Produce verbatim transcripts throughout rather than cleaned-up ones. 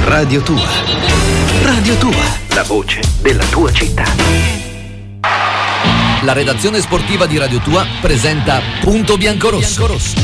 Radio Tua. Radio Tua, la voce della tua città. La redazione sportiva di Radio Tua presenta Punto Biancorosso.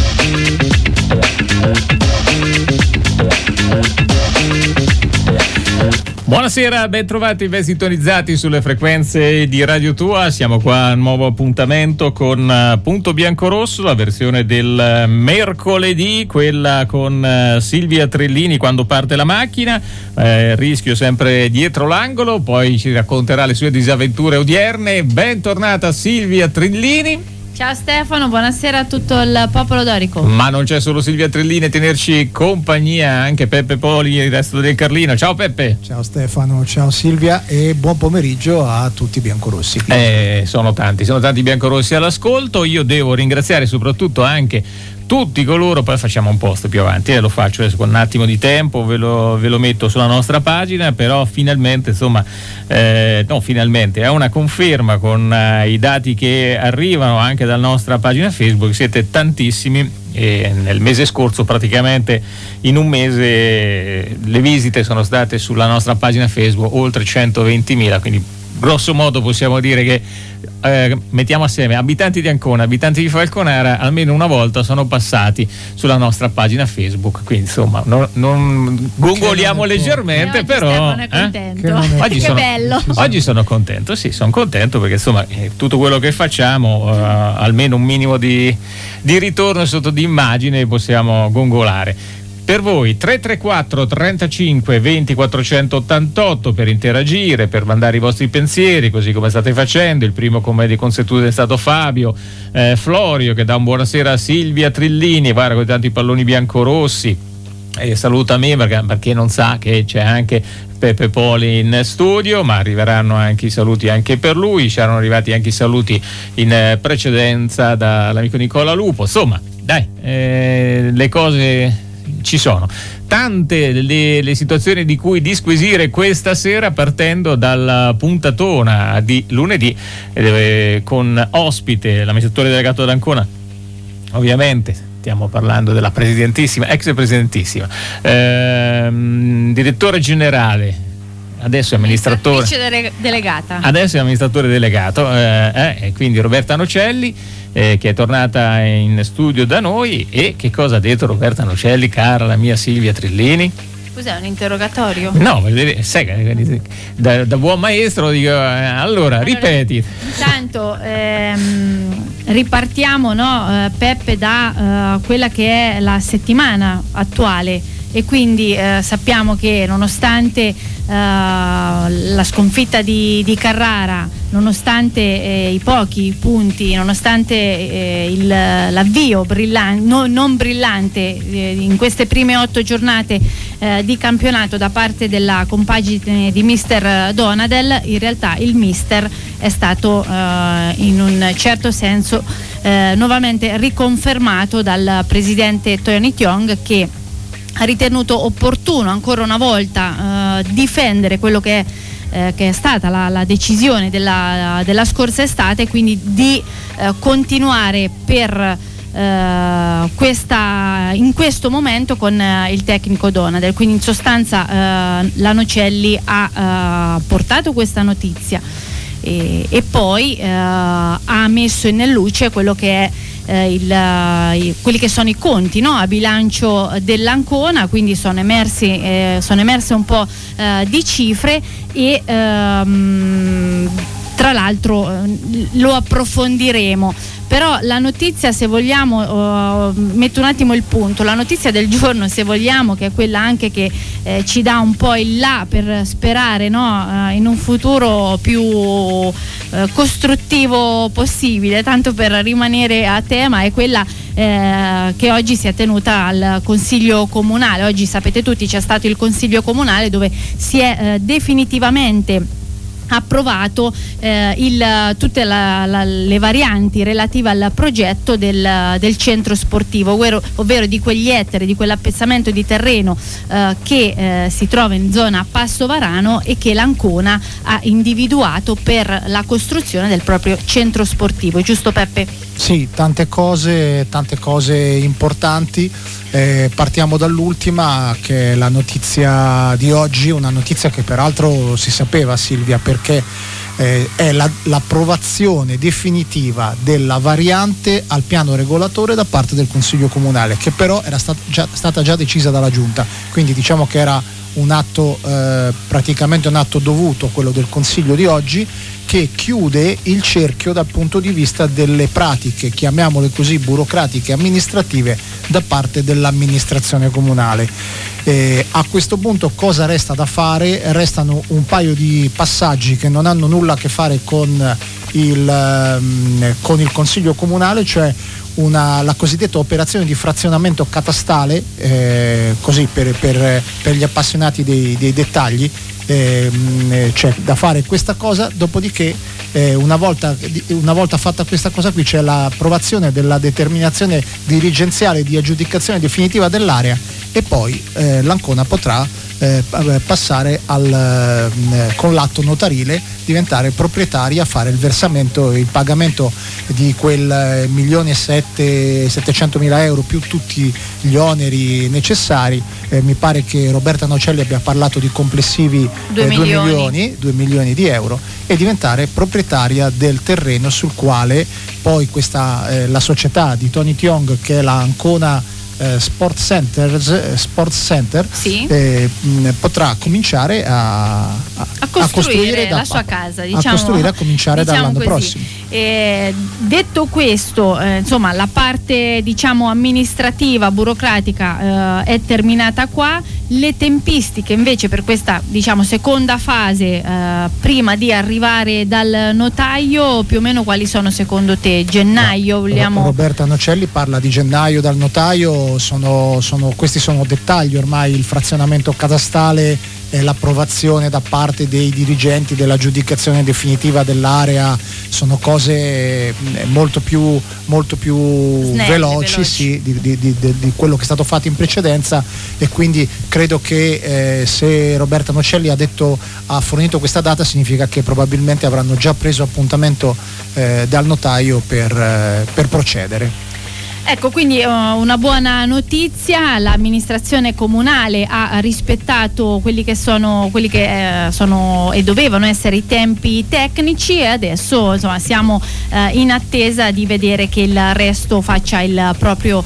Buonasera, ben trovati, ben sintonizzati sulle frequenze di Radio Tua. Siamo qua a un nuovo appuntamento con Punto Biancorosso, la versione del mercoledì, quella con Silvia Trillini quando parte la macchina, eh, rischio sempre dietro l'angolo, poi ci racconterà le sue disavventure odierne. Bentornata Silvia Trillini. Ciao Stefano, buonasera a tutto il popolo dorico. Ma non c'è solo Silvia Trillini a tenerci compagnia, anche Peppe Poli e il resto del Carlino. Ciao Peppe. Ciao Stefano, ciao Silvia e buon pomeriggio a tutti i biancorossi. Eh, sono tanti, sono tanti biancorossi all'ascolto. Io devo ringraziare soprattutto anche tutti coloro, poi facciamo un post più avanti, eh, lo faccio adesso con un attimo di tempo, ve lo, ve lo metto sulla nostra pagina, però finalmente, insomma, eh, no finalmente, è una conferma con eh, i dati che arrivano anche dalla nostra pagina Facebook, siete tantissimi e nel mese scorso praticamente in un mese le visite sono state sulla nostra pagina Facebook oltre centoventimila, quindi grosso modo possiamo dire che eh, mettiamo assieme abitanti di Ancona, abitanti di Falconara, almeno una volta sono passati sulla nostra pagina Facebook, quindi insomma non, non gongoliamo leggermente, oggi però è contento. eh? Che, oggi che sono, bello oggi sono contento, sì, sono contento perché insomma eh, tutto quello che facciamo eh, almeno un minimo di, di ritorno sotto di immagine possiamo gongolare. Per voi tre tre quattro trentacinque venti quattrocentottantotto per interagire, per mandare i vostri pensieri, così come state facendo. Il primo come di consuetudine è stato Fabio eh, Florio, che dà un buonasera a Silvia Trillini, guarda con tanti palloni biancorossi, e saluta me perché, perché non sa che c'è anche Peppe Poli in studio, ma arriveranno anche i saluti anche per lui. Ci erano arrivati anche i saluti in eh, precedenza dall'amico Nicola Lupo. Insomma, dai, eh, le cose ci sono tante le, le situazioni di cui disquisire questa sera, partendo dalla puntatona di lunedì eh, con ospite l'amministratore delegato d'Ancona, ovviamente stiamo parlando della presidentissima, ex presidentissima, ehm, direttore generale, adesso è amministratore delegata adesso è amministratore delegato eh, eh, e quindi Roberta Nocelli, Eh, che è tornata in studio da noi. E che cosa ha detto Roberta Nocelli, cara la mia Silvia Trillini? Cos'è, un interrogatorio? No, sai, da, da buon maestro dico, eh, allora, allora ripeti. Intanto ehm, ripartiamo, no, eh, Peppe, da eh, quella che è la settimana attuale, e quindi eh, sappiamo che nonostante uh, la sconfitta di, di Carrara, nonostante eh, i pochi punti, nonostante eh, il, l'avvio brillante, no, non brillante eh, in queste prime otto giornate eh, di campionato da parte della compagine di mister Donadel, in realtà il mister è stato eh, in un certo senso eh, nuovamente riconfermato dal presidente Tony Tiong, che ha ritenuto opportuno ancora una volta eh, difendere quello che è, eh, che è stata la, la decisione della, della scorsa estate, quindi di eh, continuare per eh, questa, in questo momento con eh, il tecnico Donadel. Quindi in sostanza eh, la Nocelli ha eh, portato questa notizia e, e poi eh, ha messo in luce quello che è Eh, il, i, quelli che sono i conti, no, a bilancio dell'Ancona, quindi sono emersi eh, sono emerse un po' eh, di cifre e ehm, tra l'altro eh, lo approfondiremo. Però la notizia, se vogliamo, uh, metto un attimo il punto, la notizia del giorno, se vogliamo, che è quella anche che eh, ci dà un po' il là per sperare, no, uh, in un futuro più uh, costruttivo possibile, tanto per rimanere a tema, è quella eh, che oggi si è tenuta al Consiglio Comunale. Oggi, sapete tutti, c'è stato il Consiglio Comunale dove si è eh, definitivamente approvato eh, il, tutte la, la, le varianti relative al progetto del, del centro sportivo, ovvero, ovvero di quegli ettari, di quell'appezzamento di terreno eh, che eh, si trova in zona Passo Varano e che l'Ancona ha individuato per la costruzione del proprio centro sportivo, giusto Peppe? Sì, tante cose, tante cose importanti. Eh, partiamo dall'ultima, che è la notizia di oggi, una notizia che peraltro si sapeva, Silvia, perché eh, è la, l'approvazione definitiva della variante al piano regolatore da parte del Consiglio Comunale, che però era stat- già, stata già decisa dalla Giunta, quindi diciamo che era un atto eh, praticamente un atto dovuto, quello del Consiglio di oggi, che chiude il cerchio dal punto di vista delle pratiche, chiamiamole così, burocratiche amministrative da parte dell'amministrazione comunale. Eh, a questo punto cosa resta da fare? Restano un paio di passaggi che non hanno nulla a che fare con il, ehm, con il Consiglio Comunale, cioè Una, la cosiddetta operazione di frazionamento catastale, eh, così per, per, per gli appassionati dei, dei dettagli. Eh, c'è da fare questa cosa, dopodiché eh, una, volta, una volta fatta questa cosa qui c'è l'approvazione della determinazione dirigenziale di aggiudicazione definitiva dell'area e poi eh, l'Ancona potrà eh, passare al, eh, con l'atto notarile, diventare proprietaria, fare il versamento, il pagamento di quel milione e settecentomila euro più tutti gli oneri necessari. Eh, mi pare che Roberta Nocelli abbia parlato di complessivi due eh, milioni. milioni, due milioni di euro, e diventare proprietaria del terreno sul quale poi questa eh, la società di Tony Tiong, che è la Ancona eh, Sport Centers, Sports Center, sì. eh, mh, potrà cominciare a, a, a costruire, a costruire la da, sua casa, a diciamo, costruire a cominciare diciamo dall'anno così. prossimo. Eh, detto questo, eh, insomma, la parte diciamo amministrativa, burocratica eh, è terminata qua. Le tempistiche invece per questa diciamo seconda fase, eh, prima di arrivare dal notaio, più o meno quali sono secondo te? Gennaio vogliamo? Roberta Nocelli parla di gennaio dal notaio, sono, sono, questi sono dettagli ormai, il frazionamento catastale, l'approvazione da parte dei dirigenti dell'aggiudicazione definitiva dell'area, sono cose molto più, molto più Snelle, veloci, veloci. Sì, di, di, di, di quello che è stato fatto in precedenza, e quindi credo che eh, se Roberta Nocelli ha detto, ha fornito questa data, significa che probabilmente avranno già preso appuntamento eh, dal notaio per, eh, per procedere. Ecco, quindi uh, una buona notizia, l'amministrazione comunale ha rispettato quelli che sono quelli che eh, sono e dovevano essere i tempi tecnici, e adesso insomma siamo eh, in attesa di vedere che il resto faccia il proprio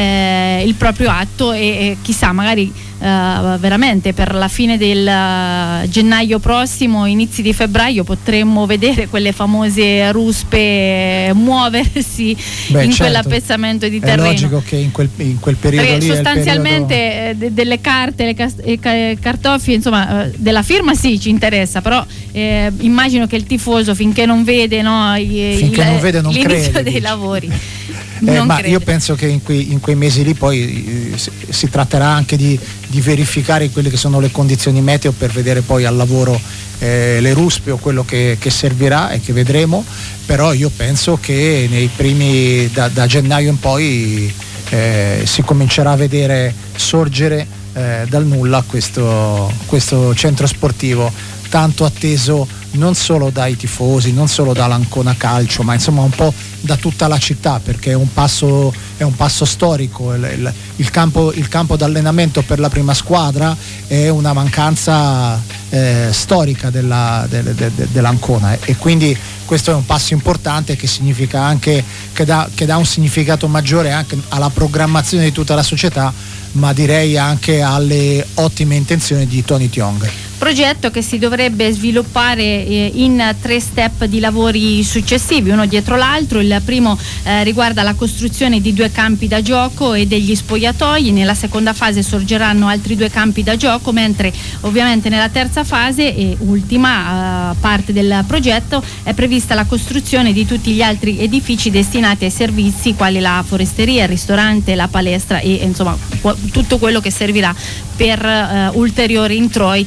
eh, il proprio atto, e, e chissà, magari Uh, veramente per la fine del uh, gennaio prossimo, inizi di febbraio, potremmo vedere quelle famose ruspe muoversi Beh, in certo, quell'appezzamento di terreno. È logico che in quel, in quel periodo Perché lì sostanzialmente è il periodo... eh, de- delle carte, le cas- e ca- cartofie, insomma, eh, della firma sì, ci interessa, però eh, immagino che il tifoso, finché non vede, no, i, finché il, non vede non l'inizio crede, dei dici. lavori. Eh, non ma crede. io penso che in quei, in quei mesi lì poi eh, si, si tratterà anche di, di verificare quelle che sono le condizioni meteo, per vedere poi al lavoro eh, le ruspe o quello che, che servirà e che vedremo, però io penso che nei primi da, da gennaio in poi eh, si comincerà a vedere sorgere eh, dal nulla questo, questo centro sportivo tanto atteso non solo dai tifosi, non solo dall'Ancona Calcio, ma insomma un po' da tutta la città, perché è un passo, è un passo storico. Il, il, il, campo, il campo d'allenamento per la prima squadra è una mancanza eh, storica della, de, de, de, dell'Ancona, e quindi questo è un passo importante che significa anche che dà, che dà un significato maggiore anche alla programmazione di tutta la società, ma direi anche alle ottime intenzioni di Tony Tiong. Progetto che si dovrebbe sviluppare eh, in tre step di lavori successivi, uno dietro l'altro. Il primo eh, riguarda la costruzione di due campi da gioco e degli spogliatoi. Nella seconda fase sorgeranno altri due campi da gioco, mentre ovviamente nella terza fase e ultima eh, parte del progetto è prevista la costruzione di tutti gli altri edifici destinati ai servizi quali la foresteria, il ristorante, la palestra e insomma qu- tutto quello che servirà per uh, ulteriori introiti uh,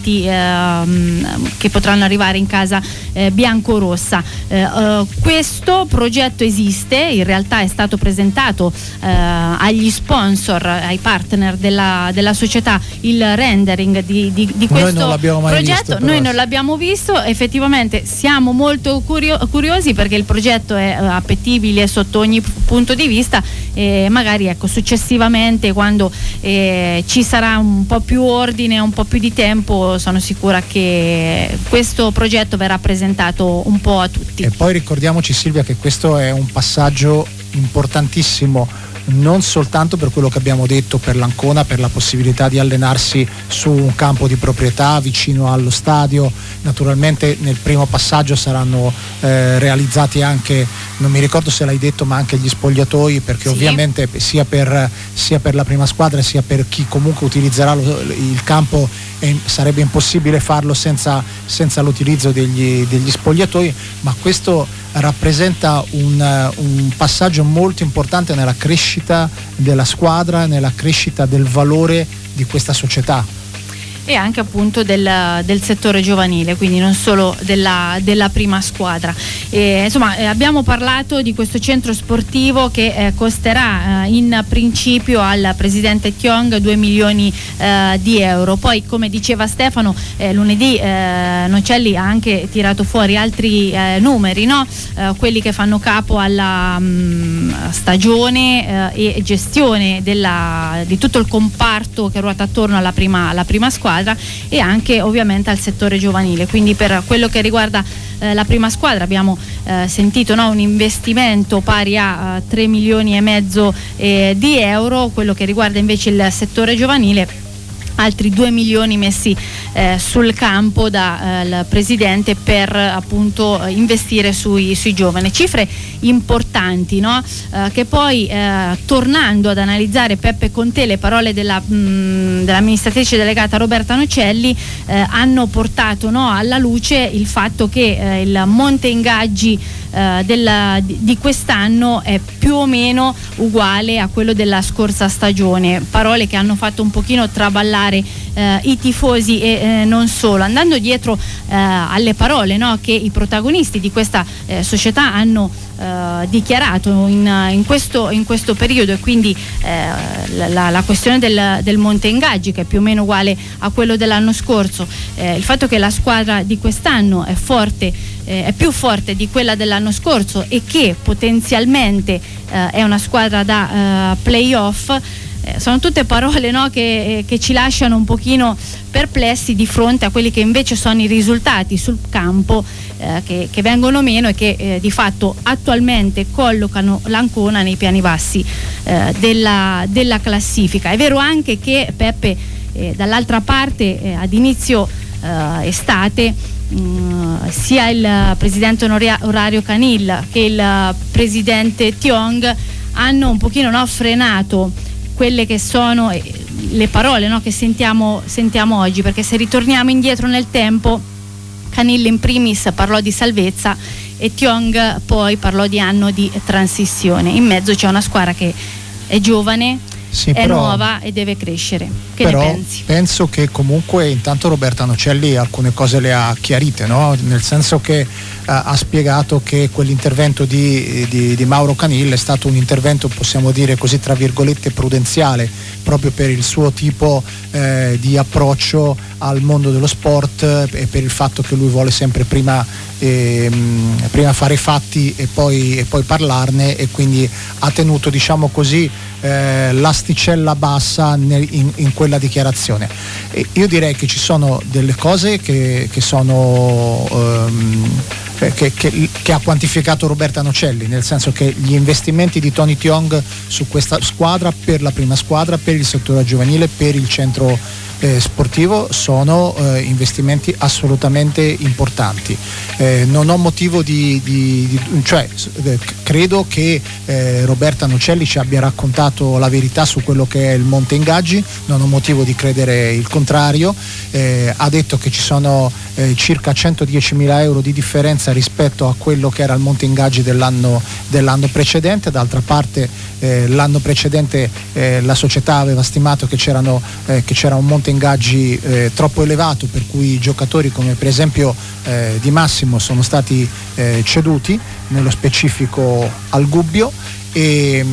ehm, che potranno arrivare in casa eh, biancorossa. Eh, uh, questo progetto esiste, in realtà è stato presentato eh, agli sponsor, ai partner della, della società, il rendering di, di, di questo Noi non l'abbiamo mai progetto. visto, Noi non l'abbiamo visto, effettivamente siamo molto curio- curiosi perché il progetto è uh, appetibile sotto ogni punto di vista, e magari ecco successivamente, quando eh, ci sarà un po' più ordine, un po' più di tempo, sono sicura che questo progetto verrà presentato un po' a tutti. E poi ricordiamoci, Silvia, che questo è un passaggio importantissimo, non soltanto per quello che abbiamo detto per l'Ancona, per la possibilità di allenarsi su un campo di proprietà vicino allo stadio. Naturalmente nel primo passaggio saranno eh, realizzati anche, non mi ricordo se l'hai detto, ma anche gli spogliatoi, perché sì. ovviamente sia per, sia per la prima squadra sia per chi comunque utilizzerà lo, il campo eh, sarebbe impossibile farlo senza, senza l'utilizzo degli, degli spogliatoi, ma questo rappresenta un, un passaggio molto importante nella crescita della squadra, nella crescita del valore di questa società. E anche appunto del, del settore giovanile, quindi non solo della, della prima squadra. E, insomma, eh, abbiamo parlato di questo centro sportivo che eh, costerà eh, in principio al presidente Tiong due milioni eh, di euro. Poi, come diceva Stefano, eh, lunedì eh, Nocelli ha anche tirato fuori altri eh, numeri, no? Eh, quelli che fanno capo alla mh, stagione eh, e gestione della, di tutto il comparto che ruota attorno alla prima, alla prima squadra, e anche ovviamente al settore giovanile. Quindi per quello che riguarda eh, la prima squadra abbiamo eh, sentito, no, un investimento pari a uh, tre milioni e mezzo eh, di euro. Quello che riguarda invece il settore giovanile, altri due milioni messi eh, sul campo dal eh, presidente per appunto investire sui, sui giovani. Cifre importanti, no? Eh, che poi eh, tornando ad analizzare, Peppe, con te le parole della, mh, dell'amministratrice delegata Roberta Nocelli eh, hanno portato, no, alla luce il fatto che eh, il monte ingaggi eh, della, di, di quest'anno è più o meno uguale a quello della scorsa stagione. Parole che hanno fatto un pochino traballare Eh, i tifosi e eh, non solo, andando dietro eh, alle parole, no, che i protagonisti di questa eh, società hanno eh, dichiarato in, in, questo, in questo periodo, e quindi eh, la, la questione del, del monte ingaggi, che è più o meno uguale a quello dell'anno scorso, eh, il fatto che la squadra di quest'anno è forte, eh, è più forte di quella dell'anno scorso, e che potenzialmente eh, è una squadra da eh, playoff. Eh, sono tutte parole, no, che, eh, che ci lasciano un pochino perplessi di fronte a quelli che invece sono i risultati sul campo eh, che, che vengono meno, e che eh, di fatto attualmente collocano l'Ancona nei piani bassi eh, della, della classifica. È vero anche che, Peppe, eh, dall'altra parte eh, ad inizio eh, estate mh, sia il presidente onorario Canil che il presidente Tiong hanno un pochino, no, frenato quelle che sono le parole, no, che sentiamo, sentiamo oggi, perché se ritorniamo indietro nel tempo, Canil in primis parlò di salvezza e Tiong poi parlò di anno di transizione. In mezzo c'è una squadra che è giovane, sì, è però, nuova e deve crescere. Che però ne pensi? Penso che comunque intanto Roberta Nocelli alcune cose le ha chiarite, no? Nel senso che eh, ha spiegato che quell'intervento di, di, di Mauro Canil è stato un intervento, possiamo dire così, tra virgolette, prudenziale, proprio per il suo tipo eh, di approccio al mondo dello sport e per il fatto che lui vuole sempre prima, eh, prima fare i fatti e poi, e poi parlarne, e quindi ha tenuto, diciamo così, eh, l'asticella bassa nel, in, in quella dichiarazione. E io direi che ci sono delle cose che, che sono ehm, che, che, che ha quantificato Roberta Nocelli, nel senso che gli investimenti di Tony Tiong su questa squadra, per la prima squadra, per il settore giovanile, per il centro eh, sportivo, sono eh, investimenti assolutamente importanti. Eh, non ho motivo di, di, di cioè eh, credo che eh, Roberta Nocelli ci abbia raccontato la verità su quello che è il monte ingaggi, non ho motivo di credere il contrario. Eh, ha detto che ci sono eh, circa centodiecimila euro di differenza rispetto a quello che era il monte ingaggi dell'anno, dell'anno precedente. D'altra parte eh, l'anno precedente eh, la società aveva stimato che, c'erano, eh, che c'era un monte ingaggi eh, troppo elevato, per cui giocatori come per esempio eh, Di Massimo sono stati eh, ceduti, nello specifico al Gubbio. E,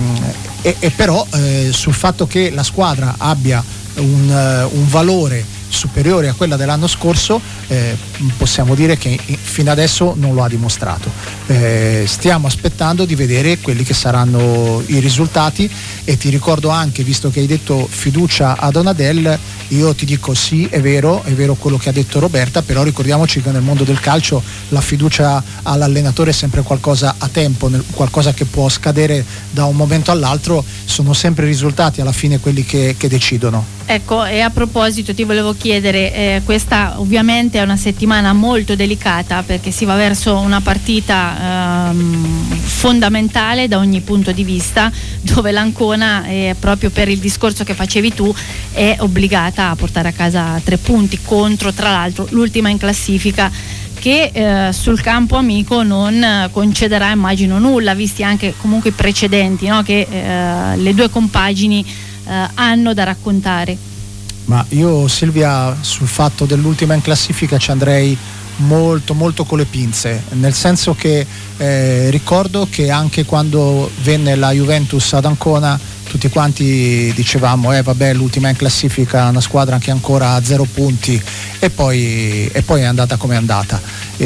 e, e però eh, sul fatto che la squadra abbia un, uh, un valore superiore a quella dell'anno scorso, eh, possiamo dire che fino adesso non lo ha dimostrato. Eh, stiamo aspettando di vedere quelli che saranno i risultati, e ti ricordo anche, visto che hai detto fiducia a Donadel, io ti dico sì, è vero, è vero quello che ha detto Roberta, però ricordiamoci che nel mondo del calcio la fiducia all'allenatore è sempre qualcosa a tempo, qualcosa che può scadere da un momento all'altro, sono sempre i risultati alla fine quelli che, che decidono. Ecco, e a proposito ti volevo chiedere, eh, questa ovviamente è una settimana molto delicata, perché si va verso una partita ehm, fondamentale da ogni punto di vista, dove l'Ancona, eh, proprio per il discorso che facevi tu, è obbligata a portare a casa tre punti contro, tra l'altro, l'ultima in classifica, che eh, sul campo amico non concederà, immagino, nulla, visti anche comunque i precedenti, no? Che eh, le due compagini eh, hanno da raccontare. Ma io, Silvia, sul fatto dell'ultima in classifica ci andrei molto molto con le pinze, nel senso che eh, ricordo che anche quando venne la Juventus ad Ancona tutti quanti dicevamo eh vabbè, l'ultima in classifica, una squadra che ancora a zero punti, e poi, e poi è andata come è andata.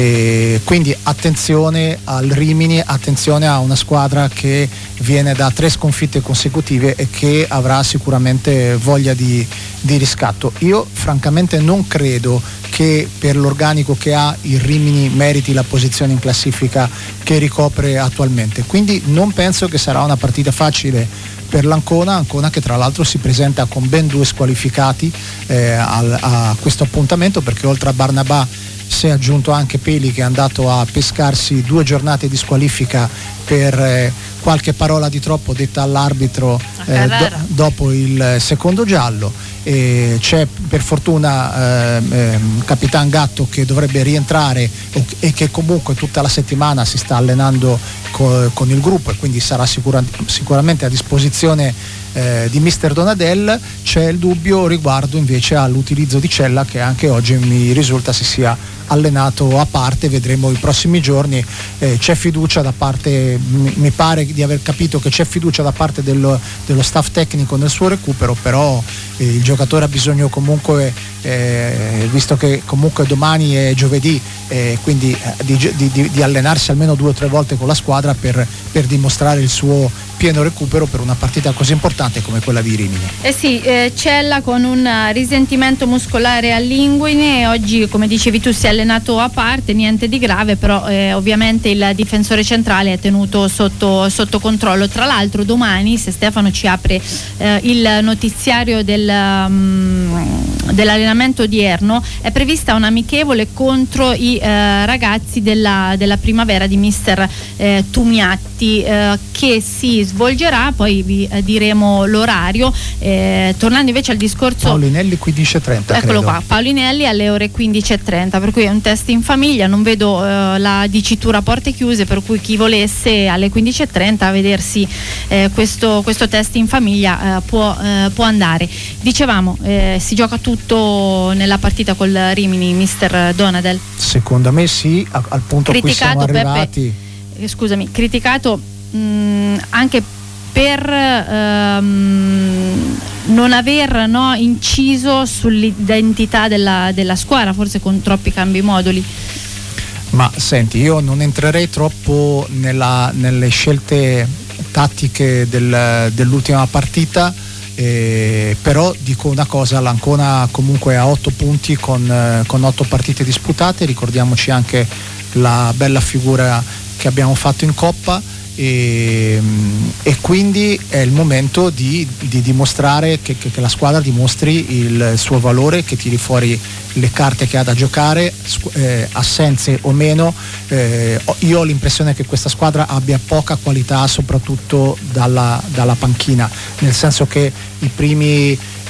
E quindi attenzione al Rimini, attenzione a una squadra che viene da tre sconfitte consecutive e che avrà sicuramente voglia di, di riscatto. Io francamente non credo che per l'organico che ha il Rimini meriti la posizione in classifica che ricopre attualmente, quindi non penso che sarà una partita facile per l'Ancona, Ancona che tra l'altro si presenta con ben due squalificati eh, al, a questo appuntamento, perché oltre a Barnabà si è aggiunto anche Peli, che è andato a pescarsi due giornate di squalifica per eh, qualche parola di troppo detta all'arbitro eh, do, dopo il secondo giallo. E c'è per fortuna eh, eh, Capitan Gatto che dovrebbe rientrare e che comunque tutta la settimana si sta allenando co- con il gruppo, e quindi sarà sicura- sicuramente a disposizione eh, di mister Donadel. C'è il dubbio riguardo invece all'utilizzo di Cella, che anche oggi mi risulta si sia allenato a parte, vedremo i prossimi giorni. Eh, c'è fiducia da parte, mi, mi pare di aver capito che c'è fiducia da parte dello, dello staff tecnico nel suo recupero, però eh, il giocatore ha bisogno comunque, eh, visto che comunque domani è giovedì, eh, quindi eh, di, di, di allenarsi almeno due o tre volte con la squadra per, per dimostrare il suo pieno recupero per una partita così importante come quella di Rimini. Eh sì, eh, Cella con un risentimento muscolare all'inguine, oggi come dicevi tu si è allenato a parte, niente di grave, però eh, ovviamente il difensore centrale è tenuto sotto, sotto controllo. Tra l'altro domani, se Stefano ci apre eh, il notiziario del, um, dell'allenamento odierno, è prevista un'amichevole contro i eh, ragazzi della, della primavera di mister eh, Tumiatti, eh, che si svolgerà, poi vi eh, diremo l'orario. Eh, tornando invece al discorso Paulinelli quindici e trenta, eccolo credo. qua, Paulinelli alle ore quindici e trenta, per cui è un test in famiglia, non vedo eh, la dicitura porte chiuse, per cui chi volesse alle quindici e trenta vedersi eh, questo, questo test in famiglia eh, può, eh, può andare. Dicevamo, eh, si gioca tutto nella partita col Rimini, mister Donadel? Secondo me sì, a, al punto a cui siamo arrivati. Peppe, eh, scusami, criticato mh, anche per ehm, non aver no, inciso sull'identità della, della squadra, forse con troppi cambi moduli. Ma senti, io non entrerei troppo nella, nelle scelte tattiche del, dell'ultima partita, eh, però dico una cosa: l'Ancona comunque ha otto punti con, eh, con otto partite disputate, ricordiamoci anche la bella figura che abbiamo fatto in Coppa. E, e quindi è il momento di, di dimostrare che, che, che la squadra dimostri il suo valore, che tiri fuori le carte che ha da giocare, eh, assenze o meno. Eh, io ho l'impressione che questa squadra abbia poca qualità, soprattutto dalla, dalla panchina, nel senso che i primi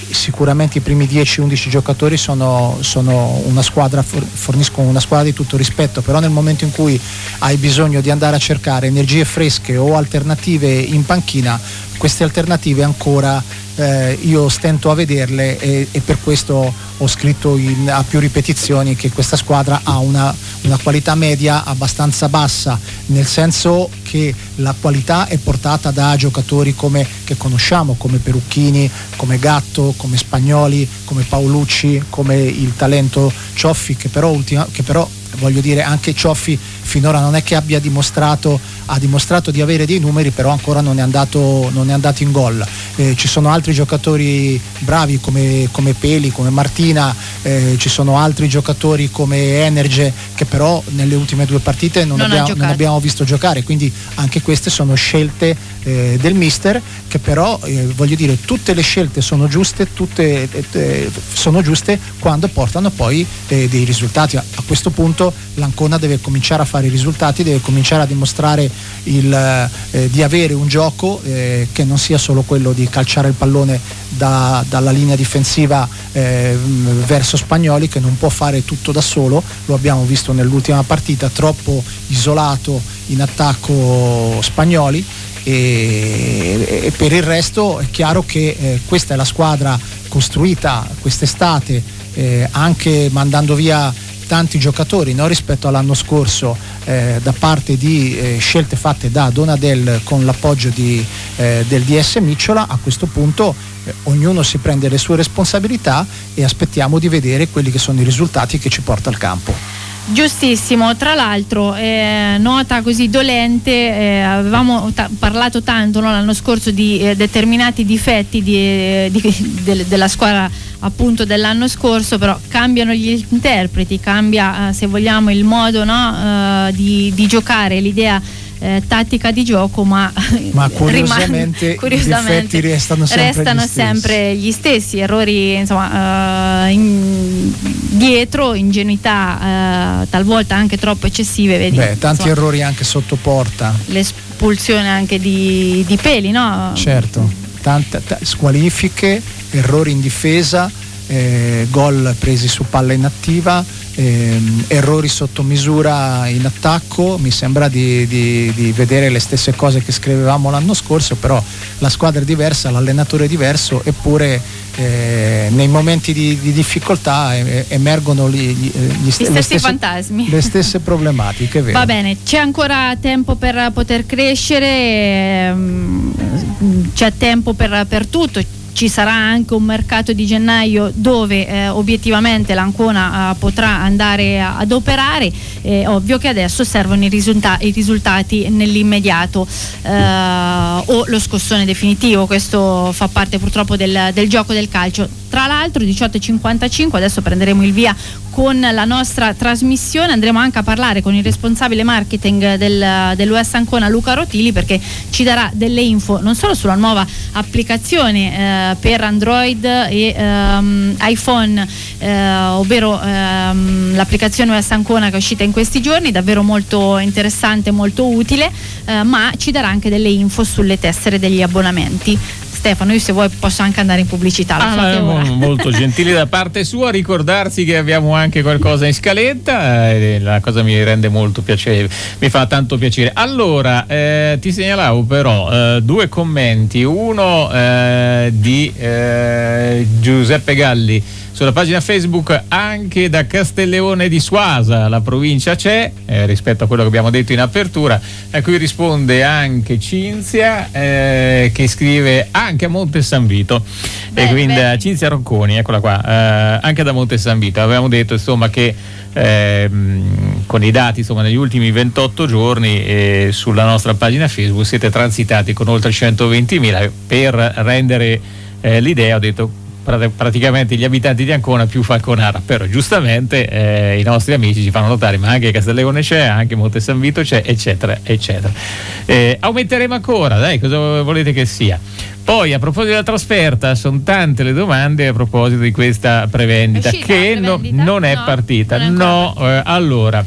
sicuramente i primi dieci undici giocatori sono, sono una squadra, forniscono una squadra di tutto rispetto, però nel momento in cui hai bisogno di andare a cercare energie fresche o alternative in panchina, queste alternative ancora eh, io stento a vederle, e, e per questo ho scritto in, a più ripetizioni che questa squadra ha una, una qualità media abbastanza bassa, nel senso che la qualità è portata da giocatori come, che conosciamo, come Perucchini, come Gatto, come Spagnoli, come Paolucci, come il talento Cioffi, che però, ultima, che però voglio dire, anche Cioffi finora non è che abbia dimostrato, ha dimostrato di avere dei numeri, però ancora non è andato, non è andato in gol. Eh, ci sono altri giocatori bravi come, come Peli, come Martina, eh, ci sono altri giocatori come Energe che però nelle ultime due partite non, non, abbiamo, non abbiamo visto giocare, quindi anche queste sono scelte eh, del mister, che però eh, voglio dire, tutte le scelte sono giuste, tutte eh, sono giuste quando portano poi eh, dei risultati. A, a questo punto l'Ancona deve cominciare a fare i risultati, deve cominciare a dimostrare il, eh, di avere un gioco eh, che non sia solo quello di calciare il pallone da, dalla linea difensiva eh, verso Spagnoli, che non può fare tutto da solo, lo abbiamo visto nell'ultima partita, troppo isolato in attacco Spagnoli, e, e per il resto è chiaro che eh, questa è la squadra costruita quest'estate, eh, anche mandando via tanti giocatori, no? Rispetto all'anno scorso, eh, da parte di eh, scelte fatte da Donadel con l'appoggio di, eh, del D S Micciola. A questo punto eh, ognuno si prende le sue responsabilità e aspettiamo di vedere quelli che sono i risultati che ci porta al campo. Giustissimo, tra l'altro eh, nota così dolente, eh, avevamo ta- parlato tanto, no, l'anno scorso di eh, determinati difetti di, eh, di, de- della squadra appunto dell'anno scorso, però cambiano gli interpreti, cambia eh, se vogliamo il modo, no, eh, di, di giocare, l'idea Eh, tattica di gioco, ma, ma curiosamente, curiosamente i difetti restano sempre, restano gli, stessi. sempre gli stessi errori, insomma, eh, in, dietro, ingenuità eh, talvolta anche troppo eccessive, vedi? Beh, tanti insomma, errori anche sotto porta, l'espulsione anche di, di Peli, no? Certo, tante t- squalifiche, errori in difesa, eh, gol presi su palla inattiva, Eh, errori sotto misura in attacco. Mi sembra di, di, di vedere le stesse cose che scrivevamo l'anno scorso, però la squadra è diversa, l'allenatore è diverso, eppure eh, nei momenti di, di difficoltà eh, emergono gli, gli, gli st- stessi le stesse, fantasmi, le stesse problematiche, vero? Va bene, c'è ancora tempo per poter crescere, ehm, c'è tempo per, per tutto. Ci sarà anche un mercato di gennaio dove eh, obiettivamente l'Ancona eh, potrà andare a, ad operare. È ovvio che adesso servono i, risulta- i risultati nell'immediato eh, o lo scossone definitivo. Questo fa parte purtroppo del, del gioco del calcio. Tra l'altro diciotto e cinquantacinque adesso prenderemo il via con la nostra trasmissione, andremo anche a parlare con il responsabile marketing del, dell'U S Ancona, Luca Rotili, perché ci darà delle info non solo sulla nuova applicazione eh, per Android e ehm, iPhone, eh, ovvero ehm, l'applicazione U S Ancona che è uscita in questi giorni, davvero molto interessante, molto utile, eh, ma ci darà anche delle info sulle tessere degli abbonamenti. Stefano, io se vuoi posso anche andare in pubblicità. Lo ah, fate ora. Molto gentile da parte sua, ricordarsi che abbiamo anche qualcosa in scaletta, eh, la cosa mi rende molto piacere, mi fa tanto piacere. Allora, eh, ti segnalavo però eh, due commenti, uno eh, di eh, Giuseppe Galli sulla pagina Facebook, anche da Castelleone di Suasa la provincia c'è, eh, rispetto a quello che abbiamo detto in apertura, a cui risponde anche Cinzia eh, che scrive anche a Monte San Vito. Beh, e quindi beh. Cinzia Rocconi, eccola qua, eh, anche da Monte San Vito. Avevamo detto insomma che eh, con i dati insomma negli ultimi ventotto giorni eh, sulla nostra pagina Facebook siete transitati con oltre centoventimila. Per rendere eh, l'idea ho detto praticamente gli abitanti di Ancona più Falconara, però giustamente eh, i nostri amici ci fanno notare ma anche Castelleone c'è, anche Monte San Vito c'è, eccetera eccetera. Eh, aumenteremo ancora, dai, cosa volete che sia? Poi a proposito della trasferta, sono tante le domande a proposito di questa prevendita che prevendita? no, non è no, partita non è no, eh, allora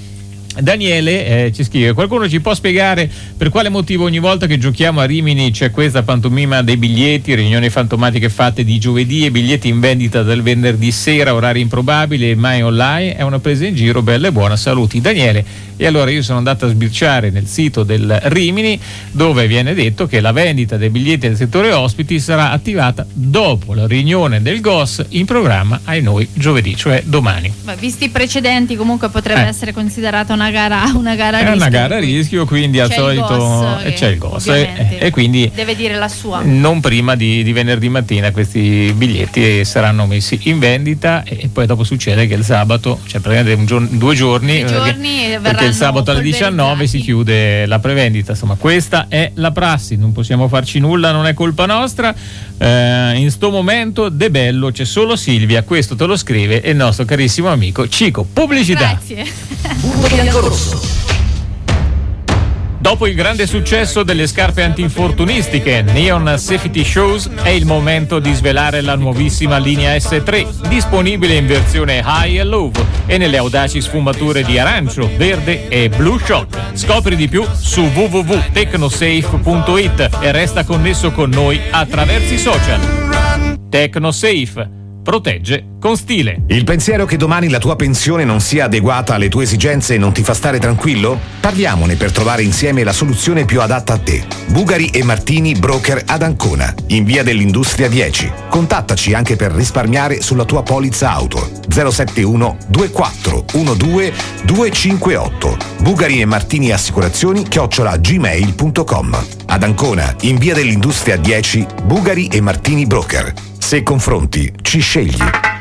Daniele eh, ci scrive: qualcuno ci può spiegare per quale motivo ogni volta che giochiamo a Rimini c'è questa pantomima dei biglietti, riunioni fantomatiche fatte di giovedì e biglietti in vendita del venerdì sera, orari improbabili e mai online? È una presa in giro, bella e buona, saluti Daniele. E allora io sono andato a sbirciare nel sito del Rimini, dove viene detto che la vendita dei biglietti del settore ospiti sarà attivata dopo la riunione del G O S in programma ai noi giovedì, cioè domani. Beh, visti i precedenti, comunque potrebbe Eh. essere considerata una gara, una gara a È rischio. una gara a rischio, quindi al C'è il solito G O S eh, c'è il G O S ovviamente e, e quindi deve dire la sua. non prima di, di venerdì mattina questi biglietti saranno messi in vendita, e, e poi dopo succede che il sabato, cioè praticamente un giorno, due giorni, Due perché, giorni perché verranno il sabato alle diciannove si polverizzati. chiude la prevendita. Insomma, questa è la prassi, non possiamo farci nulla, non è colpa nostra. Eh, in sto momento De Bello c'è solo Silvia, questo te lo scrive il nostro carissimo amico Cico. Pubblicità. Grazie. Punto biancorosso. Dopo il grande successo delle scarpe antinfortunistiche Neon Safety Shoes, è il momento di svelare la nuovissima linea S tre, disponibile in versione High e Low e nelle audaci sfumature di arancio, verde e Blue Shock. Scopri di più su w w w punto tecnosafe punto it e resta connesso con noi attraverso i social. Tecnosafe. Protegge con stile. Il pensiero che domani la tua pensione non sia adeguata alle tue esigenze non ti fa stare tranquillo? Parliamone per trovare insieme la soluzione più adatta a te. Bugari e Martini Broker ad Ancona, in via dell'Industria dieci. Contattaci anche per risparmiare sulla tua polizza auto. zero sette uno due quattro uno due due cinque otto. Bugari e Martini Assicurazioni chiocciola gmail punto com. Ad Ancona, in via dell'Industria dieci, Bugari e Martini Broker. Se confronti, ci scegli.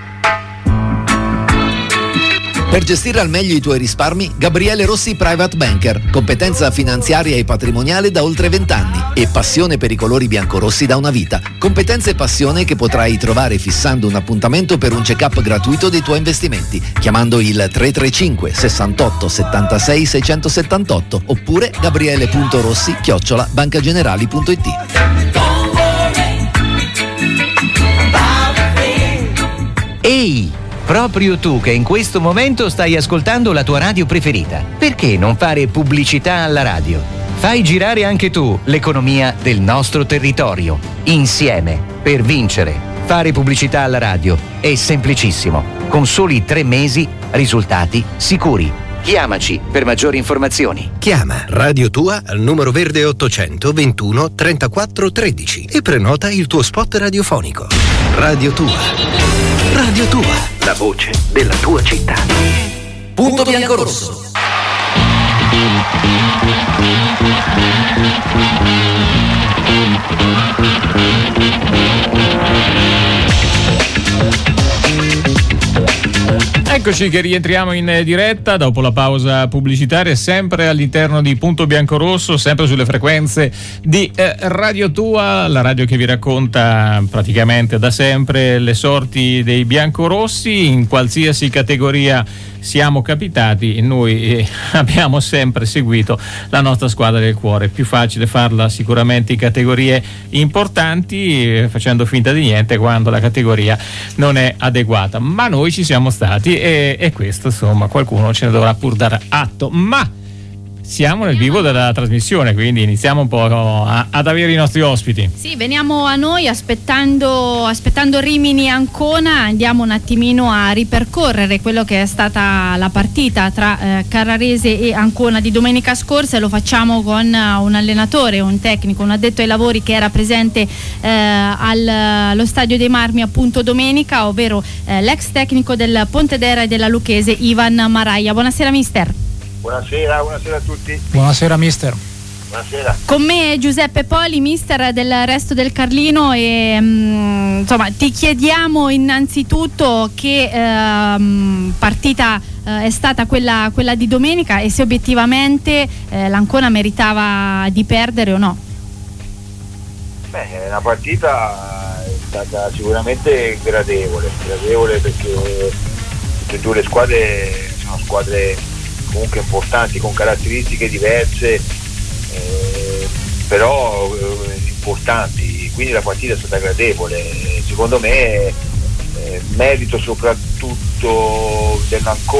Per gestire al meglio i tuoi risparmi, Gabriele Rossi Private Banker, competenza finanziaria e patrimoniale da oltre vent'anni e passione per i colori biancorossi da una vita. Competenza e passione che potrai trovare fissando un appuntamento per un check-up gratuito dei tuoi investimenti, chiamando il tre tre cinque sessantotto settantasei seicentosettantotto oppure gabriele punto rossi chiocciola bancagenerali punto it. Ehi, proprio tu che in questo momento stai ascoltando la tua radio preferita, perché non fare pubblicità alla radio? Fai girare anche tu l'economia del nostro territorio, insieme, per vincere. Fare pubblicità alla radio è semplicissimo, con soli tre mesi, risultati sicuri. Chiamaci per maggiori informazioni. Chiama Radio Tua al numero verde ottocento ventuno trentaquattro tredici e prenota il tuo spot radiofonico. Radio Tua. Radio Tua, la voce della tua città. Punto biancorosso. Eccoci che rientriamo in diretta dopo la pausa pubblicitaria, sempre all'interno di Punto Biancorosso, sempre sulle frequenze di eh, Radio Tua, la radio che vi racconta praticamente da sempre le sorti dei biancorossi in qualsiasi categoria siamo capitati e noi eh, abbiamo sempre seguito la nostra squadra del cuore. È più facile farla sicuramente in categorie importanti, eh, facendo finta di niente quando la categoria non è adeguata, ma noi ci siamo stati e, e questo insomma qualcuno ce ne dovrà pur dare atto. Ma siamo nel vivo della trasmissione, quindi iniziamo un po' a, ad avere i nostri ospiti. Sì, veniamo a noi aspettando, aspettando Rimini Ancona, andiamo un attimino a ripercorrere quello che è stata la partita tra eh, Carrarese e Ancona di domenica scorsa e lo facciamo con uh, un allenatore, un tecnico, un addetto ai lavori che era presente eh, al, allo Stadio dei Marmi appunto domenica, ovvero eh, l'ex tecnico del Pontedera e della Lucchese Ivan Maraia. Buonasera mister. Buonasera, buonasera a tutti. Buonasera mister. Buonasera. Con me Giuseppe Poli, mister del Resto del Carlino e mh, insomma ti chiediamo innanzitutto che ehm, partita eh, è stata quella, quella di domenica e se obiettivamente eh, l'Ancona meritava di perdere o no. Beh, la partita è stata sicuramente gradevole, gradevole perché tutte e due le squadre sono squadre comunque importanti con caratteristiche diverse eh, però eh, importanti, quindi la partita è stata gradevole. Secondo me eh, merito soprattutto dell'Ancona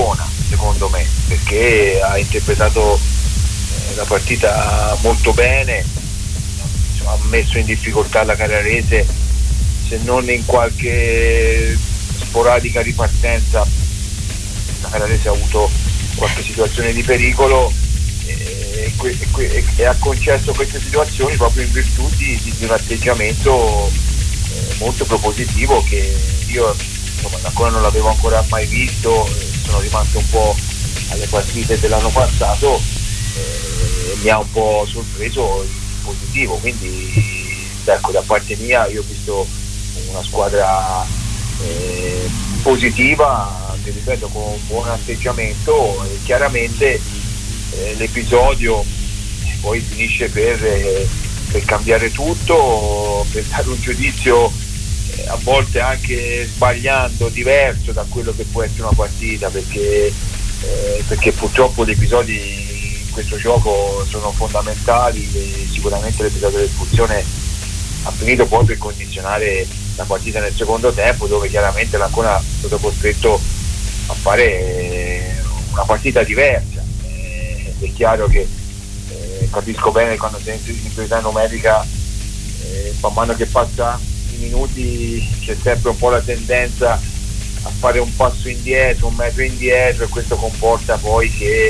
secondo me, perché ha interpretato eh, la partita molto bene, insomma, ha messo in difficoltà la Carrarese, se non in qualche sporadica ripartenza la Carrarese ha avuto qualche situazione di pericolo e, e, e, e ha concesso queste situazioni proprio in virtù di, di, di un atteggiamento eh, molto propositivo che io insomma, ancora non l'avevo ancora mai visto, eh, sono rimasto un po' alle partite dell'anno passato e eh, mi ha un po' sorpreso in positivo, quindi ecco, da parte mia io ho visto una squadra eh, positiva, ti ripeto, con un buon atteggiamento e chiaramente eh, l'episodio poi finisce per, eh, per cambiare tutto, per dare un giudizio eh, a volte anche sbagliando, diverso da quello che può essere una partita, perché, eh, perché purtroppo gli episodi in questo gioco sono fondamentali e sicuramente l'episodio dell'espulsione ha finito poi per condizionare la partita nel secondo tempo, dove chiaramente l'Ancona è stato costretto a fare una partita diversa. Eh, è chiaro che eh, capisco bene quando sei in superiorità numerica, eh, man mano che passa i minuti c'è sempre un po' la tendenza a fare un passo indietro, un metro indietro, e questo comporta poi che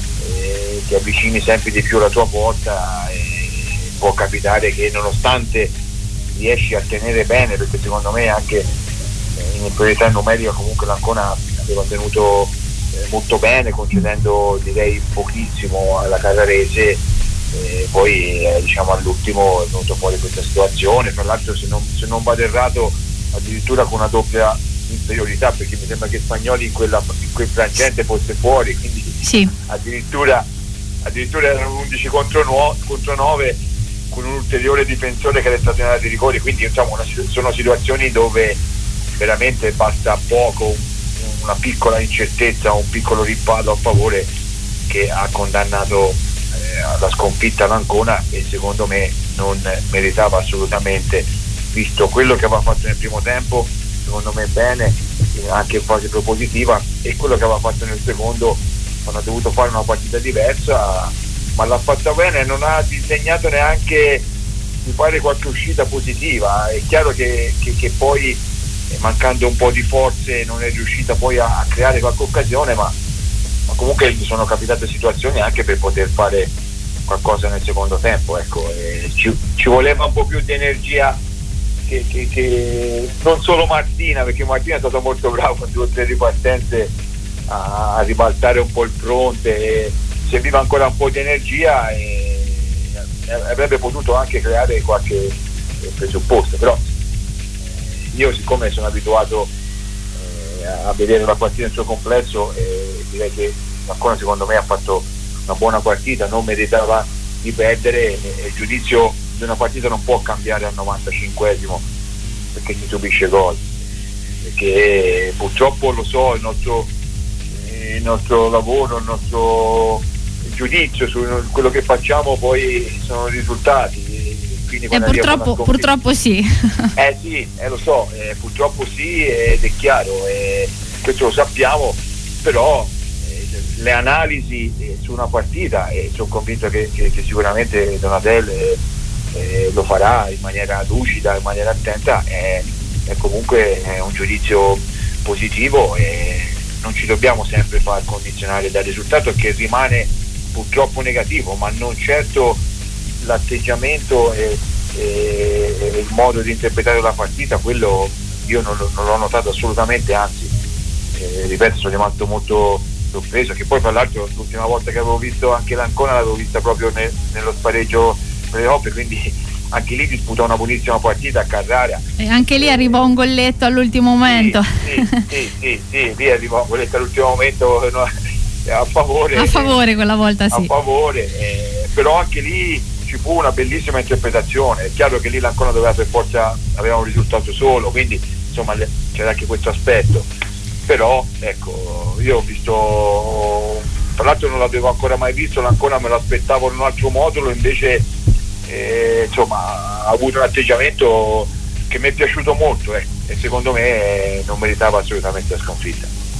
eh, ti avvicini sempre di più alla tua porta e può capitare che nonostante riesci a tenere bene, perché secondo me anche eh, in priorità numerica comunque l'Ancona aveva tenuto eh, molto bene, concedendo direi pochissimo alla Carrarese, eh, poi eh, diciamo all'ultimo è venuto fuori questa situazione, tra l'altro se non, se non vado errato addirittura con una doppia inferiorità, perché mi sembra che Spagnoli in, quella, in quel frangente fosse fuori, quindi sì. addirittura, addirittura erano undici contro nove con un ulteriore difensore che era stato in area di rigore, quindi diciamo una, sono situazioni dove veramente basta poco, una piccola incertezza, un piccolo rimpallo a favore che ha condannato eh, alla sconfitta l'Ancona, e secondo me non meritava assolutamente, visto quello che aveva fatto nel primo tempo, secondo me bene, anche in fase propositiva, e quello che aveva fatto nel secondo, quando ha dovuto fare una partita diversa, ma l'ha fatta bene e non ha disegnato neanche di fare qualche uscita positiva. È chiaro che, che, che poi mancando un po' di forze non è riuscita poi a, a creare qualche occasione, ma, ma comunque gli sono capitate situazioni anche per poter fare qualcosa nel secondo tempo, ecco, e ci, ci voleva un po' più di energia che, che, che non solo Martina, perché Martina è stato molto bravo in due o tre ripartenze a, a ribaltare un po' il fronte, e serviva ancora un po' di energia e avrebbe potuto anche creare qualche presupposto, però io siccome sono abituato eh, a vedere la partita nel suo complesso, eh, direi che ancora secondo me ha fatto una buona partita, non meritava di perdere, e il giudizio di una partita non può cambiare al novantacinquesimo perché si subisce gol, perché purtroppo lo so, il nostro, eh, il nostro lavoro, il nostro giudizio su quello che facciamo poi sono i risultati. E eh, purtroppo, purtroppo sì. Eh sì, eh, lo so, eh, purtroppo sì, ed è chiaro, eh, questo lo sappiamo, però eh, le analisi eh, su una partita, e eh, sono convinto che, che, che sicuramente Donatelle eh, lo farà in maniera lucida, in maniera attenta, è, è comunque è un giudizio positivo, e non ci dobbiamo sempre far condizionare dal risultato che rimane purtroppo negativo, ma non certo l'atteggiamento e, e, e il modo di interpretare la partita. Quello io non, non l'ho notato assolutamente, anzi eh, ripeto, sono rimasto molto sorpreso, che poi tra l'altro l'ultima volta che avevo visto anche l'Ancona l'avevo vista proprio nel, nello spareggio playoff, quindi anche lì disputò una buonissima partita a Carrara, e anche lì arrivò un golletto all'ultimo momento. Sì, sì, sì, sì, sì, lì arrivò un golletto all'ultimo momento, no, a favore a favore quella volta sì a favore eh, però anche lì ci fu una bellissima interpretazione. È chiaro che lì l'Ancona doveva per forza aveva un risultato solo, quindi insomma c'era anche questo aspetto, però ecco, io ho visto, tra l'altro non l'avevo ancora mai visto l'Ancona, me l'aspettavo in un altro modulo, invece eh, insomma ha avuto un atteggiamento che mi è piaciuto molto, eh, e secondo me eh, non meritava assolutamente la sconfitta.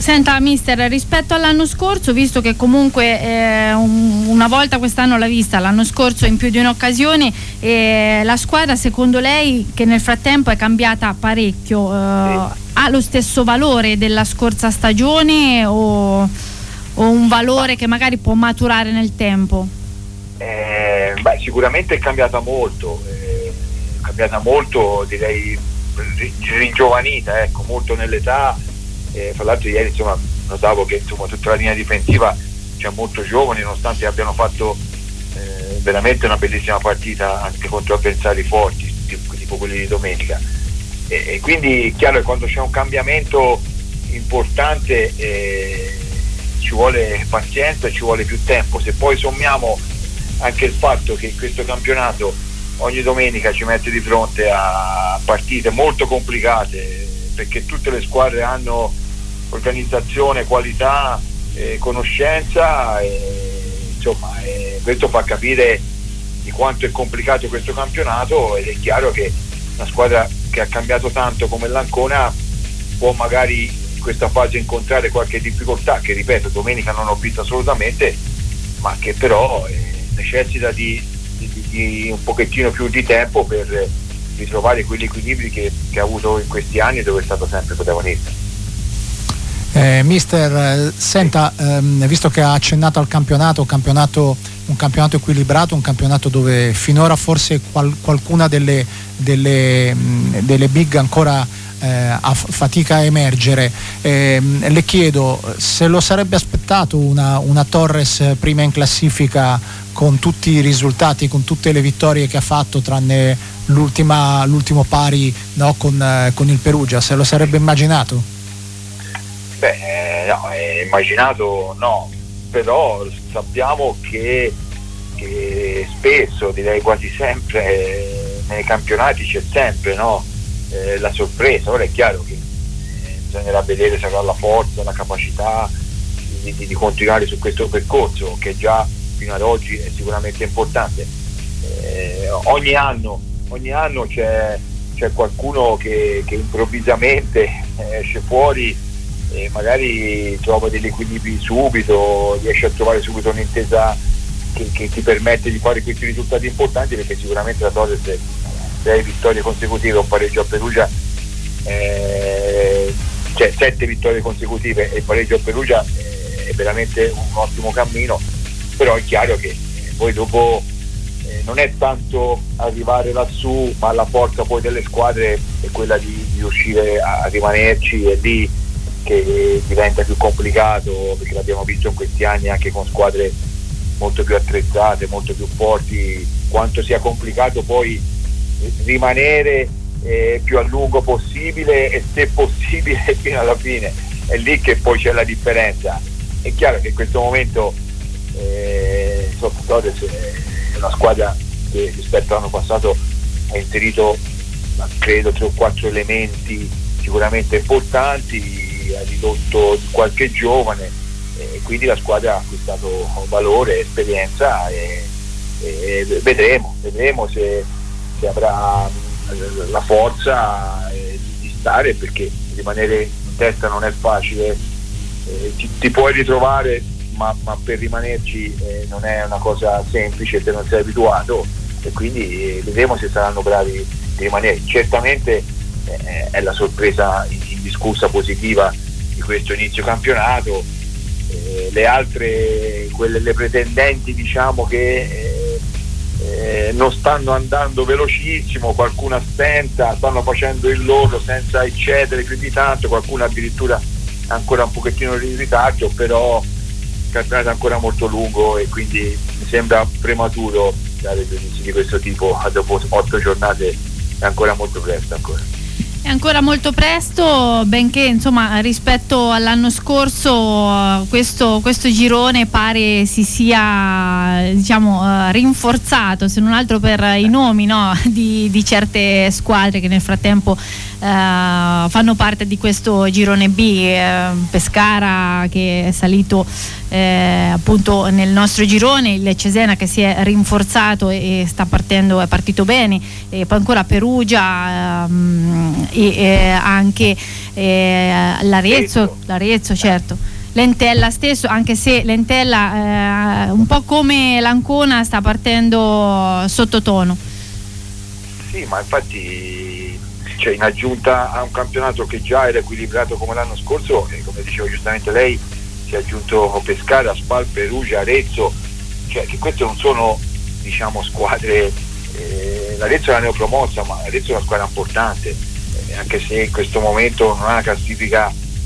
Senta mister, rispetto all'anno scorso, visto che comunque eh, un, una volta quest'anno l'ha vista, l'anno scorso in più di un'occasione, eh, la squadra secondo lei, che nel frattempo è cambiata parecchio, eh, sì. ha lo stesso valore della scorsa stagione o, o un valore che magari può maturare nel tempo? Eh, beh, sicuramente è cambiata molto, eh, è cambiata molto, direi ringiovanita, ecco, molto nell'età. Eh, fra l'altro ieri insomma notavo che insomma tutta la linea difensiva c'è molto giovani, nonostante abbiano fatto eh, veramente una bellissima partita anche contro avversari forti tipo, tipo quelli di domenica, e, e quindi è chiaro che quando c'è un cambiamento importante eh, ci vuole pazienza e ci vuole più tempo. Se poi sommiamo anche il fatto che questo campionato ogni domenica ci mette di fronte a partite molto complicate, perché tutte le squadre hanno organizzazione, qualità, eh, conoscenza, e, insomma, eh, questo fa capire di quanto è complicato questo campionato, ed è chiaro che una squadra che ha cambiato tanto come l'Ancona può magari in questa fase incontrare qualche difficoltà, che ripeto domenica non ho visto assolutamente, ma che però eh, necessita di, di, di un pochettino più di tempo per ritrovare quegli equilibri che, che ha avuto in questi anni, dove è stato sempre protagonista. Eh, mister, senta, ehm, visto che ha accennato al campionato, campionato, un campionato equilibrato, un campionato dove finora forse qual, qualcuna delle, delle, mh, delle big ancora eh, ha fatica a emergere, eh, le chiedo se lo sarebbe aspettato una, una Torres prima in classifica con tutti i risultati, con tutte le vittorie che ha fatto, tranne l'ultima, l'ultimo pari, no, con, eh, con il Perugia, se lo sarebbe immaginato? Beh, no, è immaginato no, però sappiamo che, che spesso, direi quasi sempre, eh, nei campionati c'è sempre, no, eh, la sorpresa. Ora è chiaro che eh, bisognerà vedere se avrà la forza, la capacità di, di, di continuare su questo percorso, che già fino ad oggi è sicuramente importante. Eh, ogni anno, ogni anno c'è, c'è qualcuno che, che improvvisamente esce fuori e magari trova degli equilibri subito, riesce a trovare subito un'intesa che, che ti permette di fare questi risultati importanti, perché sicuramente la Torres, sei vittorie consecutive, un pareggio a Perugia, eh, cioè sette vittorie consecutive e il pareggio a Perugia eh, è veramente un ottimo cammino. Però è chiaro che eh, poi dopo eh, non è tanto arrivare lassù, ma la forza poi delle squadre è quella di, di riuscire a, a rimanerci, e lì che diventa più complicato, perché l'abbiamo visto in questi anni anche con squadre molto più attrezzate, molto più forti, quanto sia complicato poi rimanere eh, più a lungo possibile, e se possibile fino alla fine. È lì che poi c'è la differenza. È chiaro che in questo momento eh, Torres è una squadra che rispetto all'anno passato ha inserito credo tre o quattro elementi sicuramente importanti, ha ridotto qualche giovane, e quindi la squadra ha acquistato valore, esperienza, e, e vedremo vedremo se, se avrà la forza di stare, perché rimanere in testa non è facile, eh, ti, ti puoi ritrovare, ma, ma per rimanerci eh, non è una cosa semplice se non sei abituato, e quindi eh, vedremo se saranno bravi di rimanere. Certamente eh, è la sorpresa indiscussa positiva di questo inizio campionato. Eh, le altre, quelle le pretendenti, diciamo che eh, eh, non stanno andando velocissimo, qualcuna stenta, stanno facendo il loro senza eccedere più di tanto, qualcuna addirittura ancora un pochettino di ritardo, però il campionato è ancora molto lungo e quindi mi sembra prematuro dare giudizi di questo tipo. Dopo otto giornate è ancora molto presto ancora. È ancora molto presto, benché insomma rispetto all'anno scorso questo, questo girone pare si sia, diciamo, rinforzato, se non altro per i nomi, no, di, di certe squadre che nel frattempo fanno parte di questo girone B. eh, Pescara che è salito eh, appunto nel nostro girone, il Cesena che si è rinforzato e, e sta partendo, è partito bene, e poi ancora Perugia ehm, e, e anche eh, l'Arezzo, l'Arezzo certo, l'Entella stesso, anche se l'Entella eh, un po' come l'Ancona sta partendo sottotono. Sì, ma infatti, cioè, in aggiunta a un campionato che già era equilibrato come l'anno scorso, e come diceva giustamente lei, si è aggiunto Pescara, Spal, Perugia, Arezzo, cioè che queste non sono, diciamo, squadre, eh, l'Arezzo è la neopromossa, ma l'Arezzo è una squadra importante, eh, anche se in questo momento non ha una classifica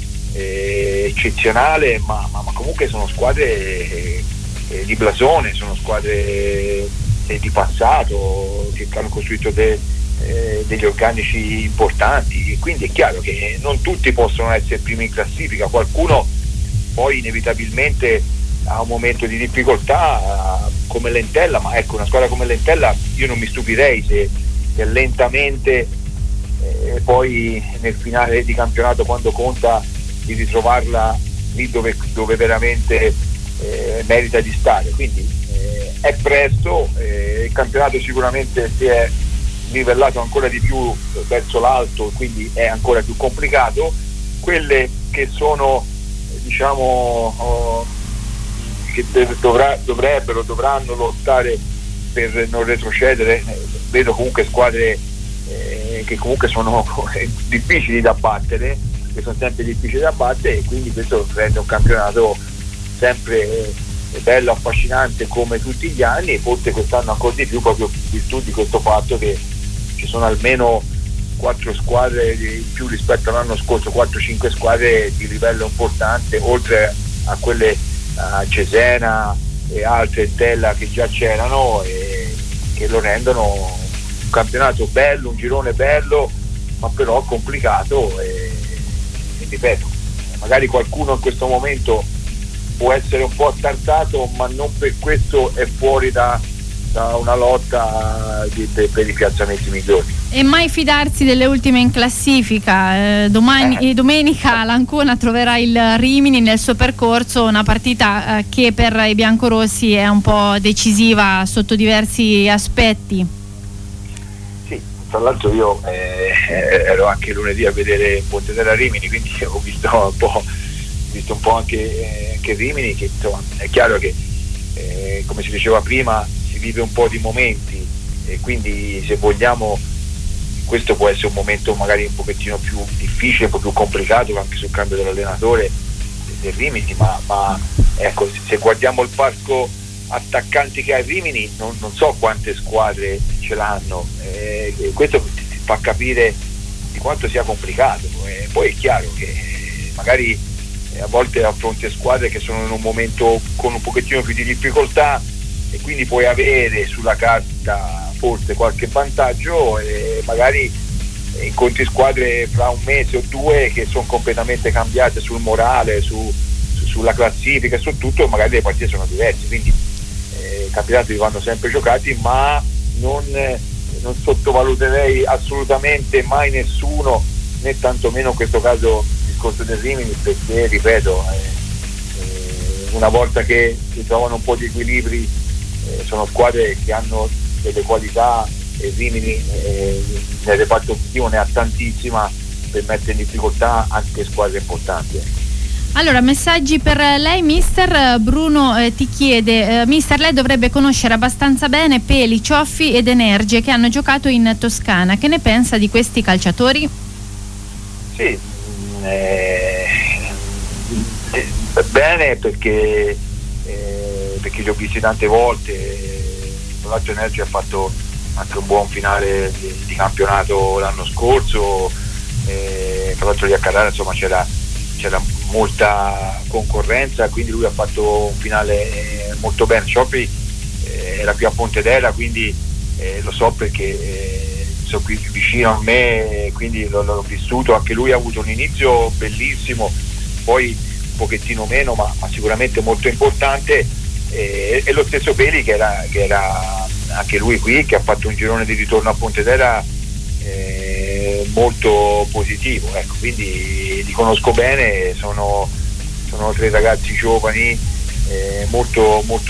eh, eccezionale, ma, ma, ma comunque sono squadre eh, eh, di blasone, sono squadre eh, di passato che hanno costruito de, eh, degli organici importanti, e quindi è chiaro che non tutti possono essere primi in classifica, qualcuno poi inevitabilmente ha un momento di difficoltà come l'Entella, ma ecco, una squadra come l'Entella io non mi stupirei se, se lentamente eh, poi nel finale di campionato, quando conta, di ritrovarla lì dove, dove veramente eh, merita di stare. Quindi eh, è presto, eh, il campionato sicuramente si è livellato ancora di più verso l'alto, quindi è ancora più complicato. Quelle che sono, diciamo, oh, che dovrà, dovrebbero, dovranno lottare per non retrocedere, vedo comunque squadre eh, che comunque sono difficili da battere, che sono sempre difficili da battere, e quindi questo rende un campionato sempre bello, affascinante come tutti gli anni, e forse quest'anno ancora di più proprio in virtù di questo fatto che ci sono almeno quattro squadre di più rispetto all'anno scorso, quattro cinque squadre di livello importante, oltre a quelle a Cesena e altre Entella che già c'erano, e che lo rendono un campionato bello, un girone bello, ma però complicato, e, e ripeto, magari qualcuno in questo momento può essere un po' attardato, ma non per questo è fuori da, da una lotta di, per, per i piazzamenti migliori. E mai fidarsi delle ultime in classifica. Eh, domani, eh. domenica l'Ancona troverà il Rimini nel suo percorso, una partita eh, che per i biancorossi è un po' decisiva sotto diversi aspetti. Sì, tra l'altro io eh, ero anche lunedì a vedere Pontedera Rimini, quindi ho visto un po', visto un po' anche, eh, anche Rimini, che insomma è chiaro che eh, come si diceva prima si vive un po' di momenti, e quindi se vogliamo questo può essere un momento magari un pochettino più difficile, un po' più complicato anche sul cambio dell'allenatore del Rimini, ma, ma ecco, se guardiamo il parco attaccanti che ha il Rimini, non, non so quante squadre ce l'hanno, eh, e questo ti, ti fa capire di quanto sia complicato. E poi è chiaro che magari eh, a volte affronti squadre che sono in un momento con un pochettino più di difficoltà, e quindi puoi avere sulla carta forse qualche vantaggio, e magari incontri squadre fra un mese o due che sono completamente cambiate sul morale, su, su, sulla classifica, su tutto, e magari le partite sono diverse, quindi eh, i campionati vanno sempre giocati, ma non, eh, non sottovaluterei assolutamente mai nessuno, né tantomeno in questo caso il discorso del Rimini, perché ripeto, eh, eh, una volta che si trovano un po' di equilibri, eh, sono squadre che hanno delle qualità, e Rimini eh, nel reparto offensivo ne ha tantissima per mettere in difficoltà anche squadre importanti. Allora, messaggi per lei, mister. Bruno eh, ti chiede, eh, mister, lei dovrebbe conoscere abbastanza bene Peli, Cioffi ed Energie, che hanno giocato in Toscana. Che ne pensa di questi calciatori? Sì, eh, bene, perché eh, perché li ho visti tante volte. Tra l'altro Energia ha fatto anche un buon finale di, di campionato l'anno scorso, eh, tra l'altro lì a Carrara insomma c'era, c'era molta concorrenza, quindi lui ha fatto un finale molto bene. Cioffi eh, era più a Pontedera, quindi eh, lo so perché eh, sono qui vicino a me, quindi l'ho, l'ho vissuto. Anche lui ha avuto un inizio bellissimo, poi un pochettino meno, ma, ma sicuramente molto importante. E, e lo stesso Peli, che era, che era anche lui qui, che ha fatto un girone di ritorno a Pontedera eh, eh, molto positivo, ecco, quindi li conosco bene, sono, sono tre ragazzi giovani eh, molto, molto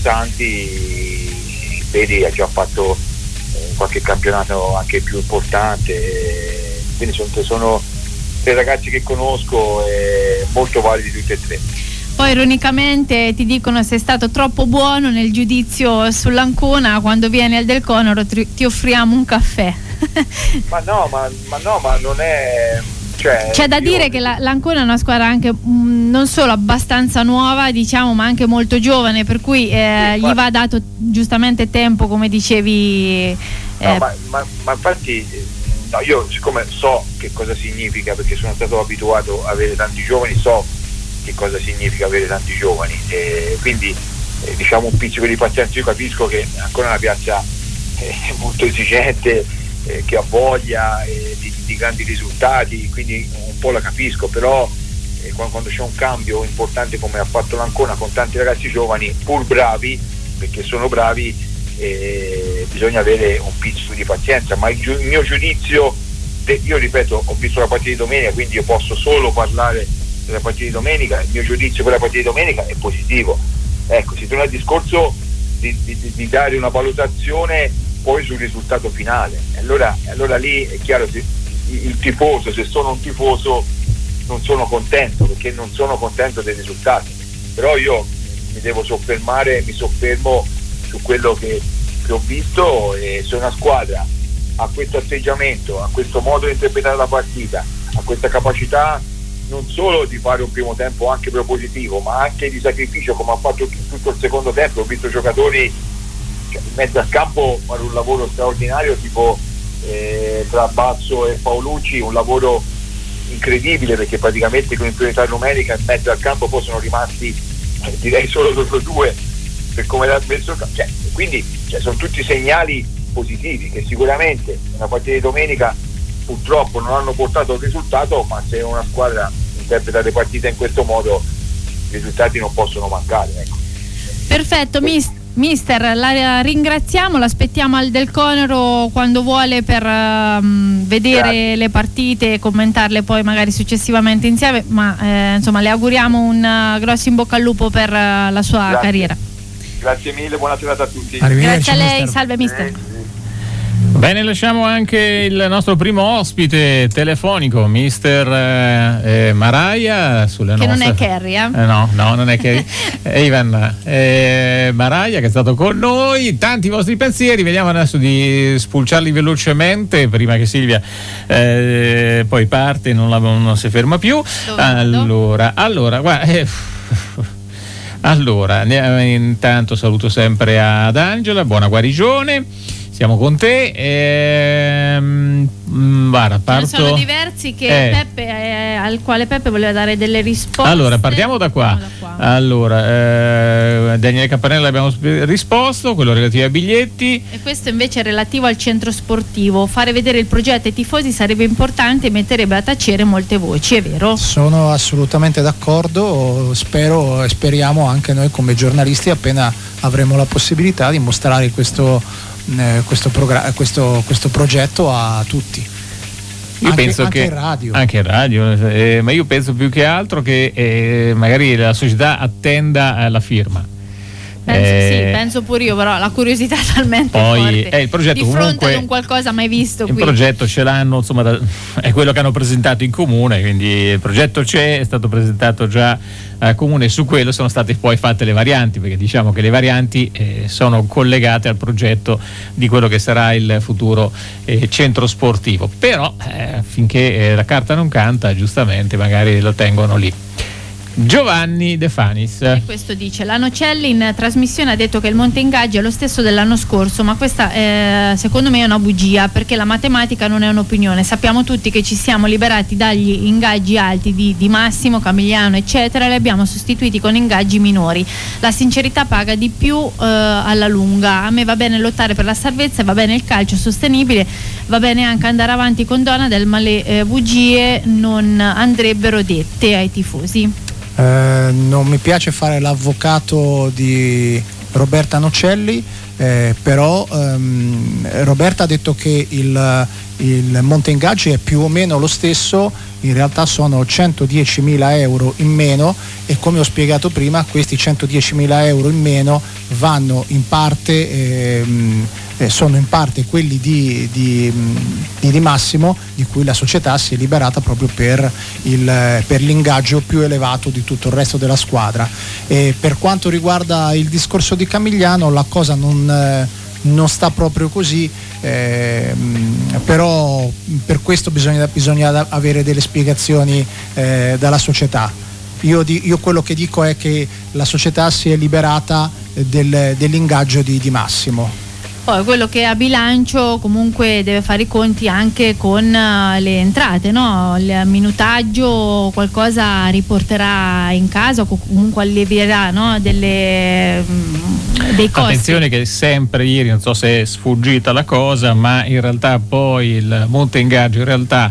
interessanti. Vedi, ha già fatto eh, qualche campionato anche più importante, eh, quindi sono, sono tre ragazzi che conosco e molto validi tutti e tre. Poi ironicamente ti dicono sei stato troppo buono nel giudizio sull'Ancona, quando vieni al Del Conoro ti, ti offriamo un caffè. ma no, ma, ma no, ma non è... Cioè, C'è da io... dire che la, l'Ancona è una squadra anche mh, non solo abbastanza nuova, diciamo, ma anche molto giovane, per cui eh, sì, gli va dato giustamente tempo, come dicevi. Eh. No, ma, ma, ma infatti no, io siccome so che cosa significa, perché sono stato abituato a avere tanti giovani, so che cosa significa avere tanti giovani, e quindi eh, diciamo un pizzico di pazienza. Io capisco che ancora è una piazza eh, molto esigente, eh, che ha voglia eh, di, di grandi risultati, quindi un po' la capisco, però eh, quando, quando c'è un cambio importante come ha fatto l'Ancona con tanti ragazzi giovani, pur bravi, perché sono bravi, eh, bisogna avere un pizzico di pazienza. Ma il, giu- il mio giudizio, de- io ripeto, ho visto la partita di domenica, quindi io posso solo parlare della partita di domenica. Il mio giudizio per la partita di domenica è positivo. Ecco, si torna al discorso di, di, di dare una valutazione poi sul risultato finale. Allora, allora lì è chiaro, se il tifoso, se sono un tifoso non sono contento, perché non sono contento dei risultati, però io mi devo soffermare, mi soffermo su quello che, che ho visto, e se una squadra ha questo atteggiamento, ha questo modo di interpretare la partita, ha questa capacità non solo di fare un primo tempo anche propositivo, ma anche di sacrificio, come ha fatto tutto il secondo tempo. Ho visto giocatori, cioè, in mezzo al campo fare un lavoro straordinario, tipo eh, tra Bazzo e Paolucci, un lavoro incredibile, perché praticamente con inferiorità numerica in mezzo al campo poi sono rimasti eh, direi solo loro due per come l'ha messo, cioè, quindi cioè, sono tutti segnali positivi che sicuramente una partita di domenica purtroppo non hanno portato il risultato, ma se una squadra interpreta le partite in questo modo i risultati non possono mancare, ecco. Perfetto, mis- mister, la ringraziamo, l'aspettiamo al Del Conoro quando vuole per um, vedere Grazie. le partite e commentarle poi magari successivamente insieme, ma eh, insomma le auguriamo un uh, grosso in bocca al lupo per uh, la sua Grazie. carriera. Grazie mille, buona serata a tutti. Grazie a lei, mister. salve mister. Eh. Bene, lasciamo anche il nostro primo ospite telefonico, mister eh, eh, Maraia, sulle che nostre... non è Kerry, eh? eh no, no, non è Kerry. Ivan eh, Maraia, che è stato con noi. Tanti vostri pensieri, vediamo adesso di spulciarli velocemente prima che Silvia eh, poi parte, non, la, non si ferma più. Dove allora, vado? allora, guarda, eh, allora, intanto saluto sempre ad Angela, buona guarigione. Siamo con te. Ehm, guarda, parto. Ce ne sono diversi che eh. Peppe, eh, al quale Peppe voleva dare delle risposte. Allora, partiamo da qua. Partiamo da qua. Allora, eh, Daniele Campanella abbiamo risposto, quello relativo ai biglietti. E questo invece è relativo al centro sportivo. Fare vedere il progetto ai tifosi sarebbe importante e metterebbe a tacere molte voci, è vero? Sono assolutamente d'accordo, spero e speriamo anche noi come giornalisti, appena avremo la possibilità, di mostrare questo Eh, questo, progr- questo, questo progetto a tutti. Io anche, penso anche che in radio, anche in radio eh, ma io penso più che altro che eh, magari la società attenda eh, la firma. Penso, Eh, sì, penso pure io, però la curiosità è talmente Poi, forte eh, il progetto di fronte comunque- ad un qualcosa mai visto il qui. progetto ce l'hanno, insomma, da- è quello che hanno presentato in comune, quindi il progetto c'è, è stato presentato già a comune, su quello sono state poi fatte le varianti, perché diciamo che le varianti eh, sono collegate al progetto di quello che sarà il futuro eh, centro sportivo, però eh, finché eh, la carta non canta, giustamente magari lo tengono lì. Giovanni De Fanis. E questo dice: la Nocelli in trasmissione ha detto che il monte ingaggi è lo stesso dell'anno scorso, ma questa eh, secondo me è una bugia, perché la matematica non è un'opinione. Sappiamo tutti che ci siamo liberati dagli ingaggi alti di, di Massimo, Camigliano eccetera, e li abbiamo sostituiti con ingaggi minori. La sincerità paga di più eh, alla lunga. A me va bene lottare per la salvezza, va bene il calcio sostenibile, va bene anche andare avanti con Donadel, ma le eh, bugie non andrebbero dette ai tifosi. Eh, non mi piace fare l'avvocato di, Roberta Nocelli, eh, però ehm, Roberta ha detto che il, il monte ingaggi è più o meno lo stesso, in realtà sono centodiecimila euro in meno, e come ho spiegato prima questi centodiecimila euro in meno vanno in parte ehm, eh, sono in parte quelli di, di, di Di Massimo, di cui la società si è liberata proprio per, il, per l'ingaggio più elevato di tutto il resto della squadra. E per quanto riguarda il discorso di Camigliano, la cosa non, eh, non sta proprio così, eh, però per questo bisogna, bisogna avere delle spiegazioni eh, dalla società. Io, di, io quello che dico è che la società si è liberata del, dell'ingaggio di Di Massimo. Poi quello che ha bilancio comunque deve fare i conti anche con uh, le entrate, no? Il minutaggio qualcosa riporterà in casa, o comunque allevierà, no? Delle, um, dei costi. Attenzione che sempre ieri, non so se è sfuggita la cosa, ma in realtà poi il monte ingaggio in realtà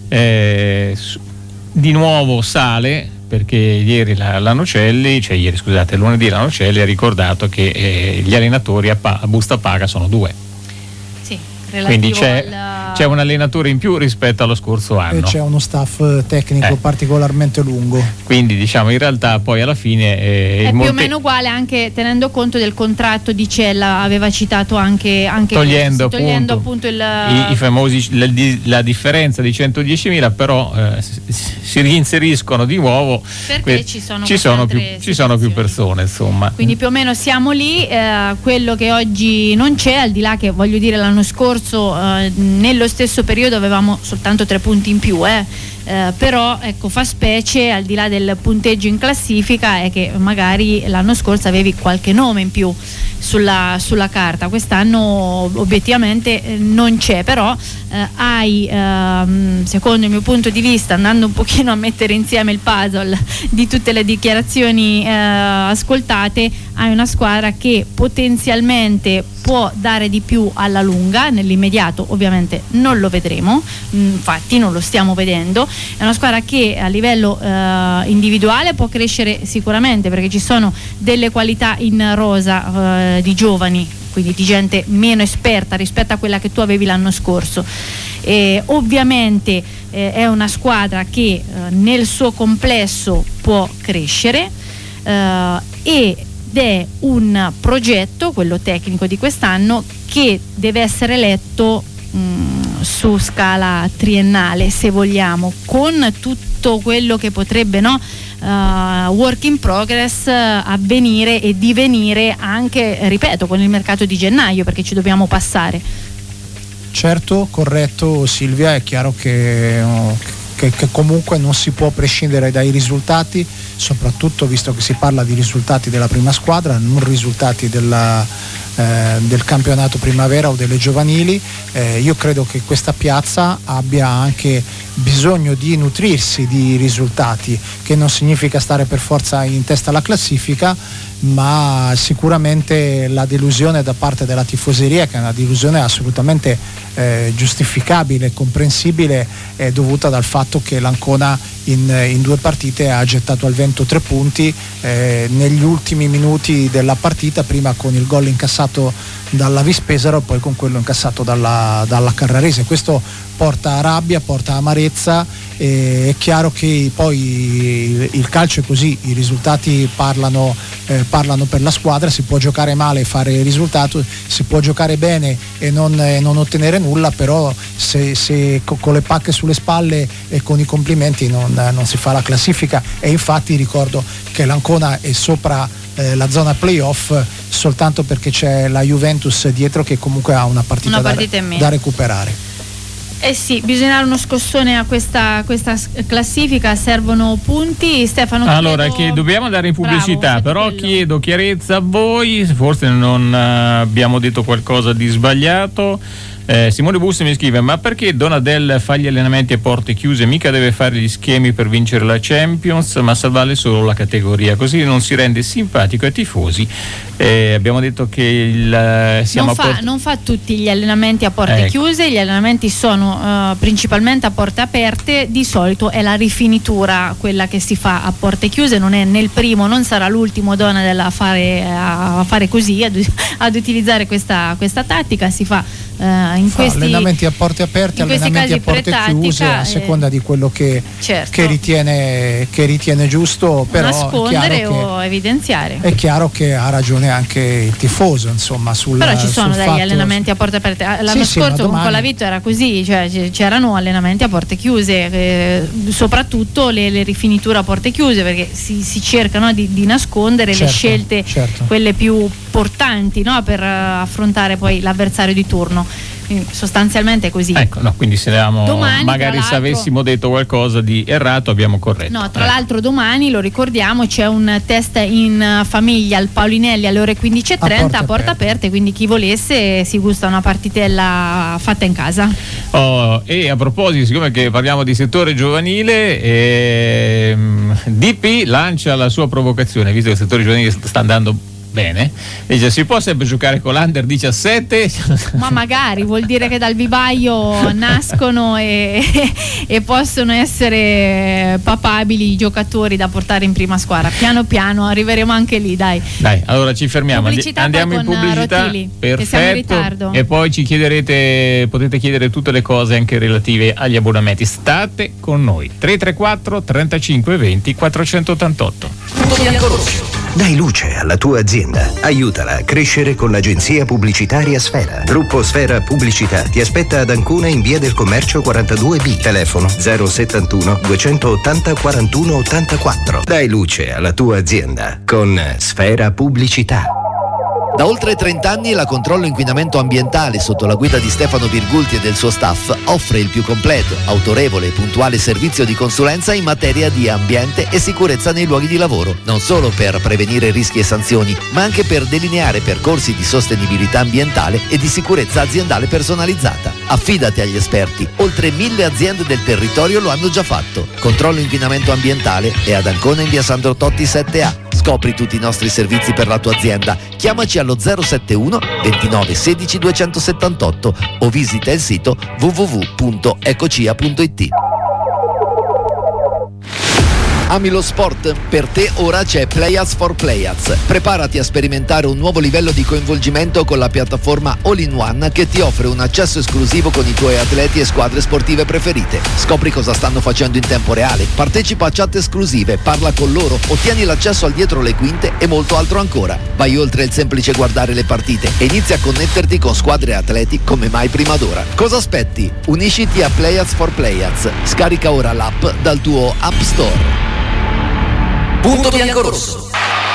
eh, di nuovo sale, perché ieri la, la Nocelli, cioè ieri scusate, lunedì la Nocelli ha ricordato che eh, gli allenatori a, pa- a busta paga sono due. Sì, quindi c'è, al... c'è un allenatore in più rispetto allo scorso anno. E c'è uno staff tecnico eh. particolarmente lungo. Quindi diciamo in realtà poi alla fine eh, è il più monte... o meno uguale, anche tenendo conto del contratto di Cella, aveva citato anche, anche togliendo, questo, togliendo appunto, appunto il... i, i famosi la, la differenza di centodiecimila, però eh, si reinseriscono di nuovo perché que- ci sono, ci sono, più, ci sono più persone, insomma. Quindi più o meno siamo lì. Eh, quello che oggi non c'è, al di là che voglio dire l'anno scorso eh, nello stesso periodo avevamo soltanto tre punti in più, eh. Eh, però ecco, fa specie, al di là del punteggio in classifica, è che magari l'anno scorso avevi qualche nome in più sulla, sulla carta, quest'anno obiettivamente eh, non c'è, però eh, hai ehm, secondo il mio punto di vista, andando un pochino a mettere insieme il puzzle di tutte le dichiarazioni eh, ascoltate, hai una squadra che potenzialmente può dare di più alla lunga. Nell'immediato ovviamente non lo vedremo, infatti non lo stiamo vedendo. È una squadra che a livello eh, individuale può crescere sicuramente, perché ci sono delle qualità in rosa eh, di giovani, quindi di gente meno esperta rispetto a quella che tu avevi l'anno scorso. E ovviamente eh, è una squadra che eh, nel suo complesso può crescere eh, ed è un progetto, quello tecnico di quest'anno, che deve essere letto mh, su scala triennale, se vogliamo, con tutto quello che potrebbe, no, uh, work in progress uh, avvenire e divenire anche, ripeto, con il mercato di gennaio, perché ci dobbiamo passare. Certo, corretto Silvia, è chiaro che, che, che comunque non si può prescindere dai risultati, soprattutto visto che si parla di risultati della prima squadra, non risultati della, eh, del campionato primavera o delle giovanili. Eh, io credo che questa piazza abbia anche bisogno di nutrirsi di risultati, che non significa stare per forza in testa alla classifica, ma sicuramente la delusione da parte della tifoseria, che è una delusione assolutamente eh, giustificabile e comprensibile, è dovuta dal fatto che l'Ancona in, in due partite ha gettato al vento tre punti eh, negli ultimi minuti della partita, prima con il gol incassato dalla Vispesaro e poi con quello incassato dalla, dalla Carrarese. Questo porta rabbia, porta amarezza, e è chiaro che poi il calcio è così, i risultati parlano, eh, parlano per la squadra, si può giocare male e fare il risultato, si può giocare bene e non, eh, non ottenere nulla, però se, se con le pacche sulle spalle e con i complimenti non, non si fa la classifica. E infatti ricordo che l'Ancona è sopra eh, la zona playoff soltanto perché c'è la Juventus dietro, che comunque ha una partita, una partita da, da recuperare. Eh sì, bisogna dare uno scossone a questa, questa classifica, servono punti. Stefano, allora chiedo... che dobbiamo andare in pubblicità, Bravo, però quello. chiedo chiarezza a voi, forse non uh, abbiamo detto qualcosa di sbagliato. Eh, Simone Busti mi scrive: ma perché Donadel fa gli allenamenti a porte chiuse? Mica deve fare gli schemi per vincere la Champions, ma salvare solo la categoria, così non si rende simpatico ai tifosi. Eh, abbiamo detto che il, siamo non, fa, a porte... non fa tutti gli allenamenti a porte ecco. chiuse, gli allenamenti sono uh, principalmente a porte aperte. Di solito è la rifinitura quella che si fa a porte chiuse, non è nel primo, non sarà l'ultimo Donadel a fare, a fare così, ad, ad utilizzare questa, questa tattica. Si fa uh, in fa questi allenamenti a porte aperte, allenamenti a porte chiuse, a seconda di quello che, certo. che, ritiene, che ritiene giusto, però nascondere è o che, evidenziare. è chiaro che ha ragione anche il tifoso, insomma, sul, però ci sono degli fatto... allenamenti a porte aperte. L'anno sì, scorso sì, con domani... Colavito era così, cioè c'erano allenamenti a porte chiuse, eh, soprattutto le, le rifiniture a porte chiuse, perché si, si cercano di, di nascondere certo, le scelte, certo. quelle più portanti, no? Per uh, affrontare poi l'avversario di turno. Quindi sostanzialmente è così. Ecco, no, quindi se avevamo, Domani, magari se avessimo detto qualcosa di errato abbiamo corretto. No, tra eh. l'altro domani, lo ricordiamo, c'è un test in famiglia al Paulinelli alle ore quindici e trenta a porte aperte, aperte, quindi chi volesse si gusta una partitella fatta in casa. Oh, e a proposito, siccome che parliamo di settore giovanile, ehm, D P lancia la sua provocazione, visto che il settore giovanile sta andando bene, dice: si può sempre giocare con l'Under diciassette? Ma magari, vuol dire che dal vivaio nascono e, e possono essere papabili i giocatori da portare in prima squadra. Piano piano arriveremo anche lì, dai. Dai, allora ci fermiamo, Pubblicità andiamo in con pubblicità. Rotili, perfetto, che siamo in ritardo. E poi ci chiederete, potete chiedere tutte le cose anche relative agli abbonamenti. State con noi. tre tre quattro trentacinque venti quattrocentottantotto. Punto bianco-rosso. Dai luce alla tua azienda. Aiutala a crescere con l'agenzia pubblicitaria Sfera. Gruppo Sfera Pubblicità ti aspetta ad Ancona in via del Commercio quarantadue B. Telefono zero settantuno duecentottanta quarantuno ottantaquattro. Dai luce alla tua azienda con Sfera Pubblicità. Da oltre trenta anni la Controllo Inquinamento Ambientale, sotto la guida di Stefano Virgulti e del suo staff, offre il più completo, autorevole e puntuale servizio di consulenza in materia di ambiente e sicurezza nei luoghi di lavoro, non solo per prevenire rischi e sanzioni, ma anche per delineare percorsi di sostenibilità ambientale e di sicurezza aziendale personalizzata. Affidati agli esperti, oltre mille aziende del territorio lo hanno già fatto. Controllo Inquinamento Ambientale è ad Ancona in via Sandro Totti sette A. Scopri tutti i nostri servizi per la tua azienda. Chiamaci allo zero settantuno ventinove sedici duecentosettantotto o visita il sito w w w punto ecocia punto it. Ami lo sport? Per te ora c'è Playaz for Playaz. Preparati a sperimentare un nuovo livello di coinvolgimento con la piattaforma All-in-One che ti offre un accesso esclusivo con i tuoi atleti e squadre sportive preferite. Scopri cosa stanno facendo in tempo reale, partecipa a chat esclusive, parla con loro, ottieni l'accesso al dietro le quinte e molto altro ancora. Vai oltre il semplice guardare le partite e inizia a connetterti con squadre e atleti come mai prima d'ora. Cosa aspetti? Unisciti a Playaz for Playaz. Scarica ora l'app dal tuo App Store. Punto bianco-rosso.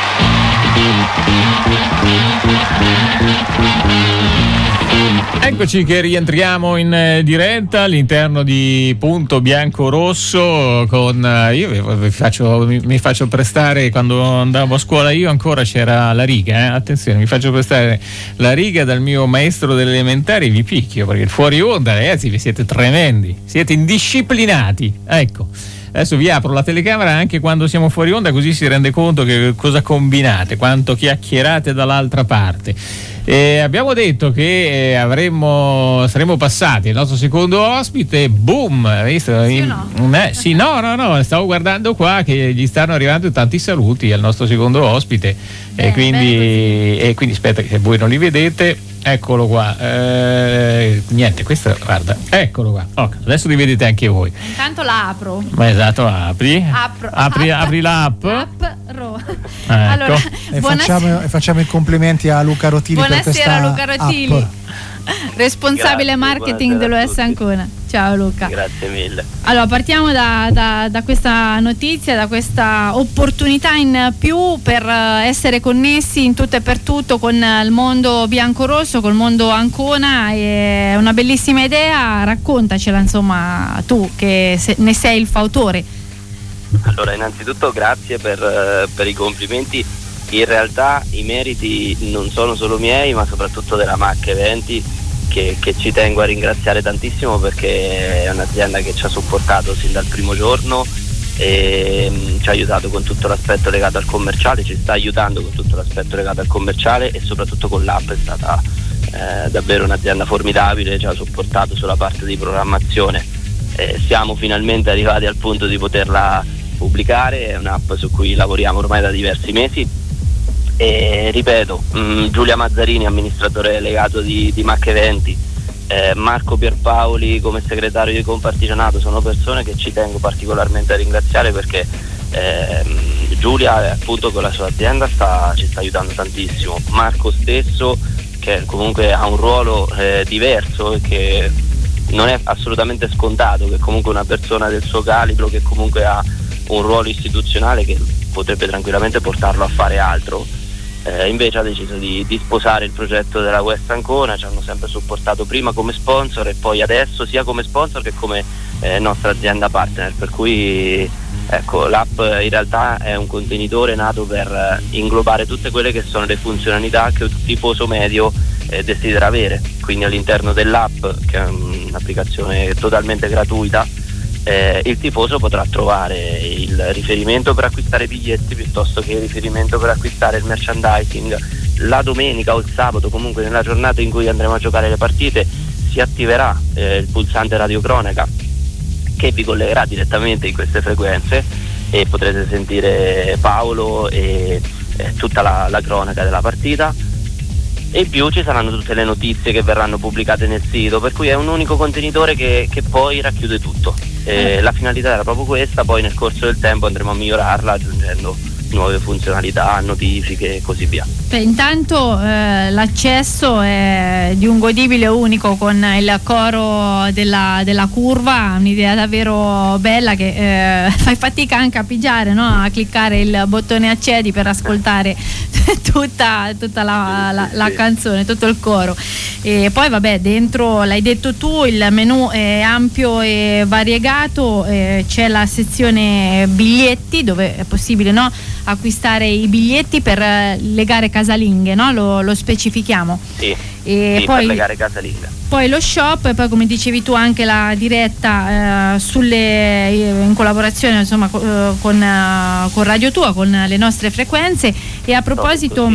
Eccoci che rientriamo in eh, diretta all'interno di Punto Bianco-Rosso con eh, io vi faccio, mi, mi faccio prestare, quando andavo a scuola io ancora c'era la riga, eh? Attenzione, mi faccio prestare la riga dal mio maestro delle elementari, vi picchio perché fuori onda, ragazzi, vi siete tremendi, siete indisciplinati, ecco. Adesso vi apro la telecamera anche quando siamo fuori onda, così si rende conto che cosa combinate, quanto chiacchierate dall'altra parte. E abbiamo detto che eh, avremmo, saremmo passati il nostro secondo ospite, boom, visto? Sì o no? Eh, sì, no, no, no, stavo guardando qua che gli stanno arrivando tanti saluti al nostro secondo ospite. Bene, e, quindi, e quindi aspetta che voi non li vedete. Eccolo qua, eh, niente, questo, guarda, eccolo qua, okay, adesso li vedete anche voi. Intanto la apro. Ma esatto, apri, Apro. apri, App. apri l'app. App ro. Ecco. Allora, E buonasera. facciamo, e facciamo i complimenti a Luca Rotili per Buonasera questa Luca Rotili, app. responsabile Grazie, marketing buonasera dell'O a S tutti. Ancona. Ciao Luca. Grazie mille. Allora, partiamo da, da, da questa notizia, da questa opportunità in più per eh, essere connessi in tutto e per tutto con il mondo biancorosso, col mondo Ancona. È una bellissima idea, raccontacela insomma tu che se, ne sei il fautore. Allora, innanzitutto grazie per, eh, per i complimenti. In realtà i meriti non sono solo miei, ma soprattutto della M A C Eventi, che, che ci tengo a ringraziare tantissimo, perché è un'azienda che ci ha supportato sin dal primo giorno e mh, ci ha aiutato con tutto l'aspetto legato al commerciale, ci sta aiutando con tutto l'aspetto legato al commerciale e soprattutto con l'app. È stata eh, davvero un'azienda formidabile, ci ha supportato sulla parte di programmazione. Eh, siamo finalmente arrivati al punto di poterla pubblicare, è un'app su cui lavoriamo ormai da diversi mesi e ripeto, mh, Giulia Mazzarini, amministratore delegato di, di Mac Eventi, eh, Marco Pierpaoli come segretario di Compartigianato, sono persone che ci tengo particolarmente a ringraziare, perché eh, Giulia appunto con la sua azienda sta, ci sta aiutando tantissimo. Marco stesso, che comunque ha un ruolo eh, diverso e che non è assolutamente scontato, che comunque una persona del suo calibro, che comunque ha un ruolo istituzionale che potrebbe tranquillamente portarlo a fare altro, eh, invece ha deciso di, di sposare il progetto della West Ancona. Ci hanno sempre supportato prima come sponsor e poi adesso sia come sponsor che come eh, nostra azienda partner, per cui ecco, l'app in realtà è un contenitore nato per inglobare tutte quelle che sono le funzionalità che un tifoso medio eh, desidera avere. Quindi all'interno dell'app, che è un'applicazione totalmente gratuita, Eh, il tifoso potrà trovare il riferimento per acquistare biglietti, piuttosto che il riferimento per acquistare il merchandising. La domenica o il sabato, comunque nella giornata in cui andremo a giocare le partite, si attiverà eh, il pulsante radiocronaca che vi collegherà direttamente in queste frequenze e potrete sentire Paolo e eh, tutta la, la cronaca della partita. E in più ci saranno tutte le notizie che verranno pubblicate nel sito, per cui è un unico contenitore che, che poi racchiude tutto. Eh, la finalità era proprio questa, poi nel corso del tempo andremo a migliorarla aggiungendo nuove funzionalità, notifiche e così via. Beh, intanto eh, l'accesso è di un godibile unico con il coro della, della curva, un'idea davvero bella che eh, fai fatica anche a pigiare, no? A cliccare il bottone accedi per ascoltare tutta, tutta la, la, la canzone, tutto il coro. E poi vabbè, dentro l'hai detto tu, il menù è ampio e variegato, eh, c'è la sezione biglietti dove è possibile, no, acquistare i biglietti per le gare casalinghe, no? Lo, lo specifichiamo. Sì, e sì, poi, per le gare casalinghe. Poi lo shop, e poi come dicevi tu anche la diretta eh, sulle, in collaborazione insomma con, con, uh, con Radio Tua, con le nostre frequenze. E a proposito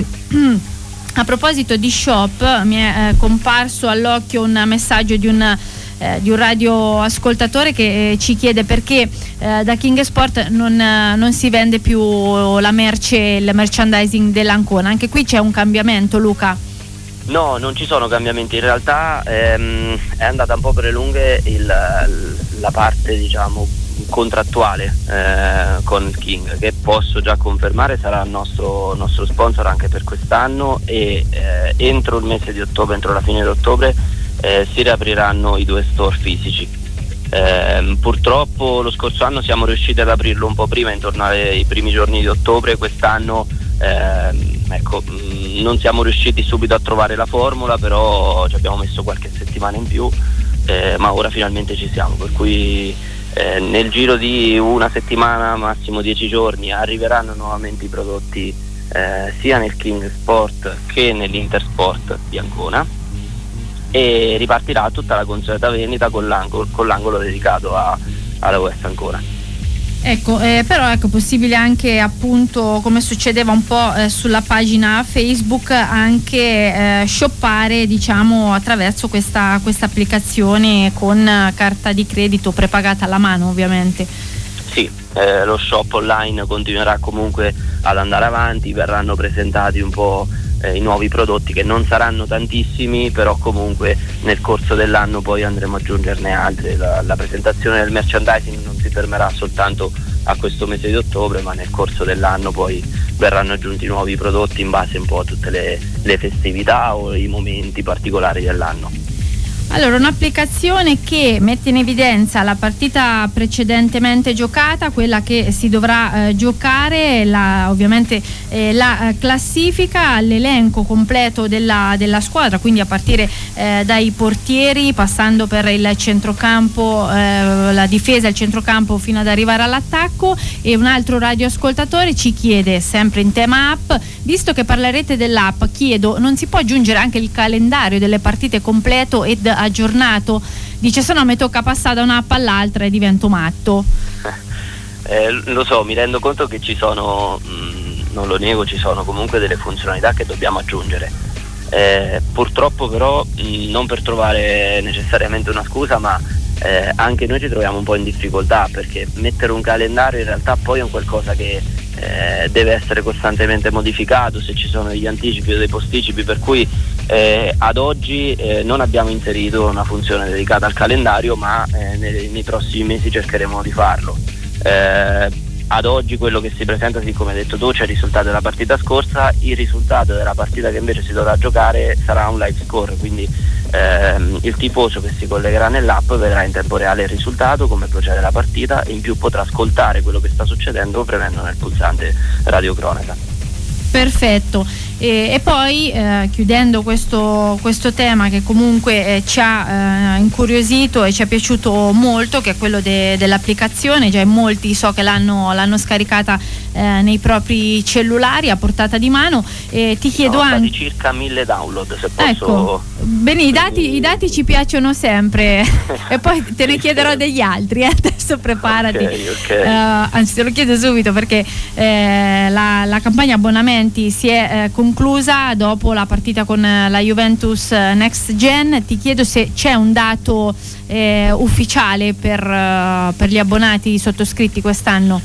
a proposito di shop, mi è eh, comparso all'occhio un messaggio di un Eh, di un radioascoltatore che eh, ci chiede perché eh, da King Sport non, eh, non si vende più la merce, il merchandising dell'Ancona. Anche qui c'è un cambiamento, Luca? No, non ci sono cambiamenti, in realtà ehm, è andata un po' per le lunghe il, la parte diciamo contrattuale eh, con il King, che posso già confermare sarà il nostro, nostro sponsor anche per quest'anno, e eh, entro il mese di ottobre, entro la fine di ottobre Eh, si riapriranno i due store fisici. Eh, purtroppo lo scorso anno siamo riusciti ad aprirlo un po' prima, intorno ai primi giorni di ottobre. Quest'anno eh, ecco, mh, non siamo riusciti subito a trovare la formula, però ci abbiamo messo qualche settimana in più, eh, ma ora finalmente ci siamo, per cui eh, nel giro di una settimana, massimo dieci giorni, arriveranno nuovamente i prodotti eh, sia nel King Sport che nell'Intersport di Ancona, e ripartirà tutta la consueta vendita con l'angolo, con l'angolo dedicato a, alla West Ancona. Ecco, eh, però ecco, possibile anche appunto, come succedeva un po' eh, sulla pagina Facebook, anche eh, shoppare diciamo attraverso questa, questa applicazione con carta di credito prepagata alla mano, ovviamente. Sì, eh, lo shop online continuerà comunque ad andare avanti, verranno presentati un po' eh, i nuovi prodotti, che non saranno tantissimi, però comunque nel corso dell'anno poi andremo ad aggiungerne altri. La, la presentazione del merchandising non si fermerà soltanto a questo mese di ottobre, ma nel corso dell'anno poi verranno aggiunti nuovi prodotti in base un po' a tutte le, le festività o i momenti particolari dell'anno. Allora, un'applicazione che mette in evidenza la partita precedentemente giocata, quella che si dovrà eh, giocare, la, ovviamente eh, la classifica, l'elenco completo della, della squadra, quindi a partire eh, dai portieri, passando per il centrocampo, eh, la difesa, il centrocampo fino ad arrivare all'attacco. E un altro radioascoltatore ci chiede, sempre in tema app, visto che parlerete dell'app, chiedo, non si può aggiungere anche il calendario delle partite completo ed aggiornato? Dice, se no mi tocca passare da un'app all'altra e divento matto. Eh, lo so, mi rendo conto che ci sono, mh, non lo nego, ci sono comunque delle funzionalità che dobbiamo aggiungere. Eh, purtroppo però, mh, non per trovare necessariamente una scusa, ma eh, anche noi ci troviamo un po' in difficoltà, perché mettere un calendario in realtà poi è un qualcosa che eh, deve essere costantemente modificato, se ci sono degli anticipi o dei posticipi, per cui Eh, ad oggi eh, non abbiamo inserito una funzione dedicata al calendario, ma eh, nei, nei prossimi mesi cercheremo di farlo. Eh, ad oggi quello che si presenta, sì, come hai detto tu, c'è il risultato della partita scorsa, il risultato della partita che invece si dovrà giocare sarà un live score, quindi ehm, il tifoso che si collegherà nell'app vedrà in tempo reale il risultato, come procede la partita, e in più potrà ascoltare quello che sta succedendo premendo nel pulsante radiocronaca. Perfetto. E, e poi eh, chiudendo questo, questo tema che comunque eh, ci ha eh, incuriosito e ci è piaciuto molto, che è quello de, dell'applicazione, già in molti so che l'hanno, l'hanno scaricata eh, nei propri cellulari a portata di mano, e ti chiedo Sono anche stati circa mille download, se posso. Ecco, bene, i dati, i dati ci piacciono sempre e poi te ne chiederò degli altri, eh? Adesso preparati. Okay, okay. Uh, anzi, te lo chiedo subito perché eh, la, la campagna abbonamenti si è eh, conclusa dopo la partita con la Juventus Next Gen. Ti chiedo se c'è un dato eh, ufficiale per, uh, per gli abbonati sottoscritti quest'anno.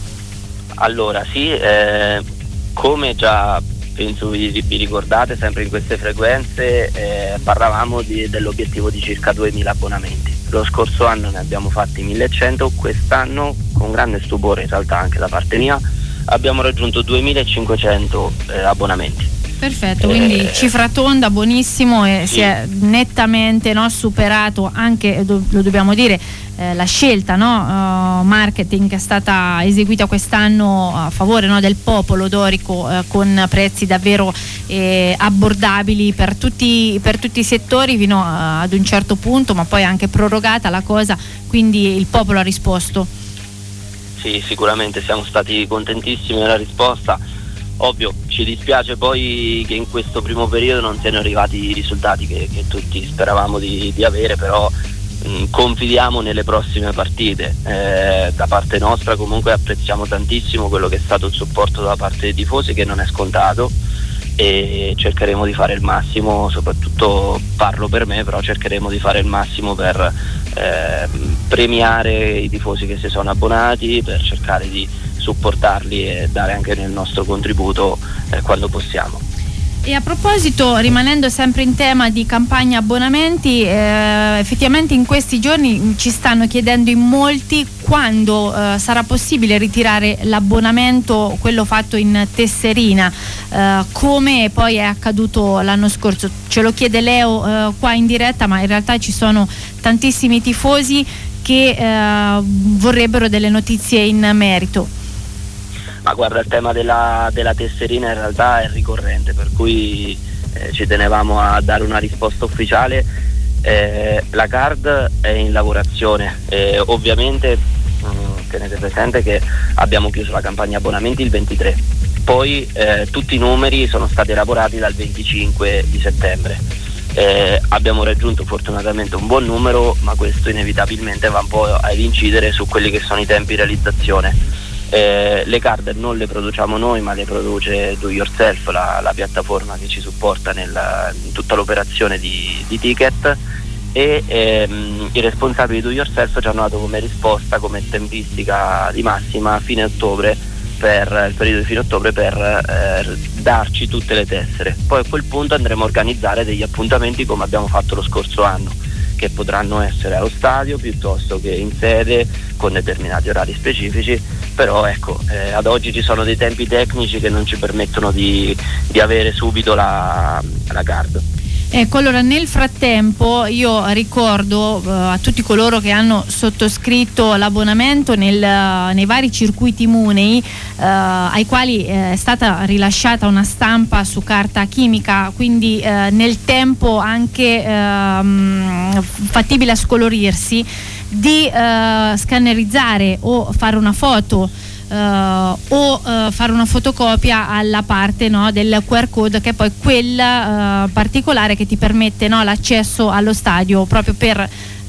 Allora sì, eh, come già penso vi, vi ricordate, sempre in queste frequenze eh, parlavamo di, dell'obiettivo di circa duemila abbonamenti. Lo scorso anno ne abbiamo fatti millecento, quest'anno, con grande stupore in realtà anche da parte mia, abbiamo raggiunto duemilacinquecento eh, abbonamenti. Perfetto, quindi eh, cifra tonda, buonissimo, e sì, si è nettamente, no, superato anche, do, lo dobbiamo dire, eh, la scelta, no, uh, marketing che è stata eseguita quest'anno a favore, no, del popolo dorico, eh, con prezzi davvero eh, abbordabili per tutti, per tutti i settori fino a, ad un certo punto, ma poi anche prorogata la cosa, quindi il popolo ha risposto. Sì, sicuramente siamo stati contentissimi della risposta. Ovvio, ci dispiace poi che in questo primo periodo non siano arrivati i risultati che, che tutti speravamo di, di avere, però mh, confidiamo nelle prossime partite. Eh, da parte nostra comunque apprezziamo tantissimo quello che è stato il supporto da parte dei tifosi, che non è scontato, e cercheremo di fare il massimo, soprattutto parlo per me, però cercheremo di fare il massimo per eh, premiare i tifosi che si sono abbonati, per cercare di supportarli e dare anche il nostro contributo eh, quando possiamo. E a proposito, rimanendo sempre in tema di campagna abbonamenti, eh, effettivamente in questi giorni ci stanno chiedendo in molti quando eh, sarà possibile ritirare l'abbonamento, quello fatto in tesserina, eh, come poi è accaduto l'anno scorso. Ce lo chiede Leo eh, qua in diretta, ma in realtà ci sono tantissimi tifosi che eh, vorrebbero delle notizie in merito. Ma guarda, il tema della, della tesserina in realtà è ricorrente, per cui eh, ci tenevamo a dare una risposta ufficiale. Eh, la card è in lavorazione, eh, ovviamente mh, tenete presente che abbiamo chiuso la campagna abbonamenti il ventitré, poi eh, tutti i numeri sono stati elaborati dal venticinque di settembre. Eh, abbiamo raggiunto fortunatamente un buon numero, ma questo inevitabilmente va un po' ad incidere su quelli che sono i tempi di realizzazione. Eh, le card non le produciamo noi, ma le produce Do Yourself, la, la piattaforma che ci supporta nella, in tutta l'operazione di, di ticket, e ehm, i responsabili di Do Yourself ci hanno dato come risposta, come tempistica di massima, fine ottobre, per il periodo di fine ottobre, per eh, darci tutte le tessere. Poi a quel punto andremo a organizzare degli appuntamenti come abbiamo fatto lo scorso anno, che potranno essere allo stadio piuttosto che in sede con determinati orari specifici, però ecco, eh, ad oggi ci sono dei tempi tecnici che non ci permettono di, di avere subito la, la card. Ecco, allora nel frattempo io ricordo uh, a tutti coloro che hanno sottoscritto l'abbonamento nel, uh, nei vari circuiti Munei, uh, ai quali uh, è stata rilasciata una stampa su carta chimica, quindi uh, nel tempo anche uh, fattibile a scolorirsi, di uh, scannerizzare o fare una foto Uh, o uh, fare una fotocopia alla parte, no, del Q R code, che è poi quella uh, particolare che ti permette, no, l'accesso allo stadio, proprio per uh,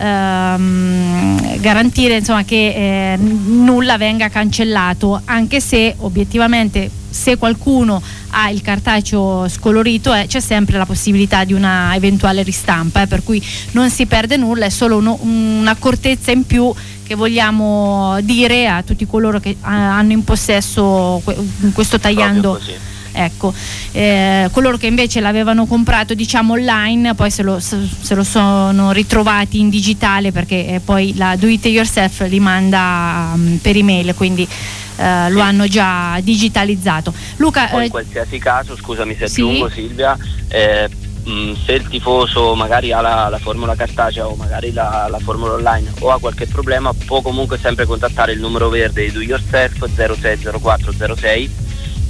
garantire, insomma, che eh, nulla venga cancellato, anche se obiettivamente se qualcuno ha il cartaceo scolorito eh, c'è sempre la possibilità di una eventuale ristampa, eh, per cui non si perde nulla, è solo uno, un'accortezza in più che vogliamo dire a tutti coloro che hanno in possesso questo tagliando, ecco, eh, coloro che invece l'avevano comprato, diciamo, online, poi se lo, se lo sono ritrovati in digitale, perché eh, poi la Do It Yourself li manda um, per email, quindi Uh, lo hanno già digitalizzato. Luca, poi eh, in qualsiasi caso, scusami se sì? aggiungo, Silvia, eh, mh, se il tifoso magari ha la, la formula cartacea o magari la, la formula online o ha qualche problema, può comunque sempre contattare il numero verde di Do Yourself zero sei zero quattro zero sei,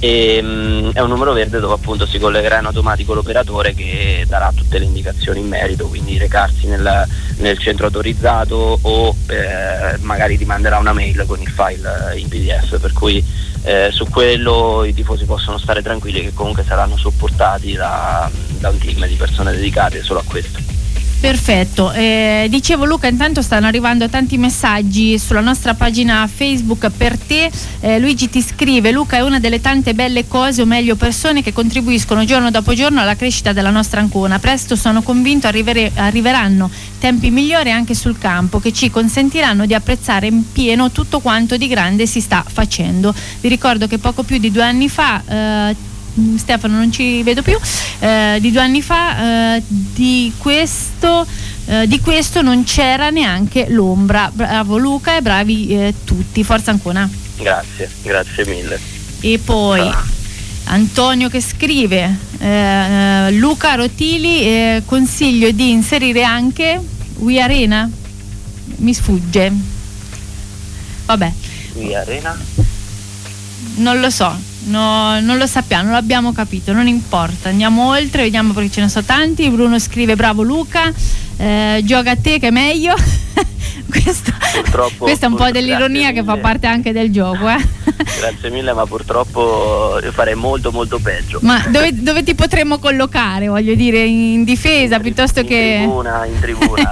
e mh, è un numero verde dove appunto si collegherà in automatico l'operatore che darà tutte le indicazioni in merito, quindi recarsi nel, nel centro autorizzato o eh, magari ti manderà una mail con il file in P D F, per cui eh, su quello i tifosi possono stare tranquilli che comunque saranno supportati da, da un team di persone dedicate solo a questo. Perfetto, eh, dicevo Luca, intanto stanno arrivando tanti messaggi sulla nostra pagina Facebook per te. eh, Luigi ti scrive: Luca è una delle tante belle cose, o meglio persone, che contribuiscono giorno dopo giorno alla crescita della nostra Ancona. Presto sono convinto arrivere, arriveranno tempi migliori anche sul campo, che ci consentiranno di apprezzare in pieno tutto quanto di grande si sta facendo. Vi ricordo che poco più di due anni fa eh, Stefano, non ci vedo più, eh, di due anni fa eh, di questo eh, di questo non c'era neanche l'ombra. Bravo Luca e bravi eh, tutti, forza Ancona. Grazie, grazie mille. E poi ah. Antonio che scrive eh, Luca Rotili, eh, consiglio di inserire anche We Arena, mi sfugge, vabbè, We Arena non lo so, no, non lo sappiamo, non l'abbiamo capito, non importa, andiamo oltre, vediamo perché ce ne sono tanti. Bruno scrive: bravo Luca, eh, gioca a te che è meglio. questo, questa è un po' dell'ironia che fa parte anche del gioco, eh. Grazie mille, ma purtroppo io farei molto molto peggio. Ma dove, dove ti potremmo collocare, voglio dire, in difesa in, piuttosto in che tribuna, in tribuna.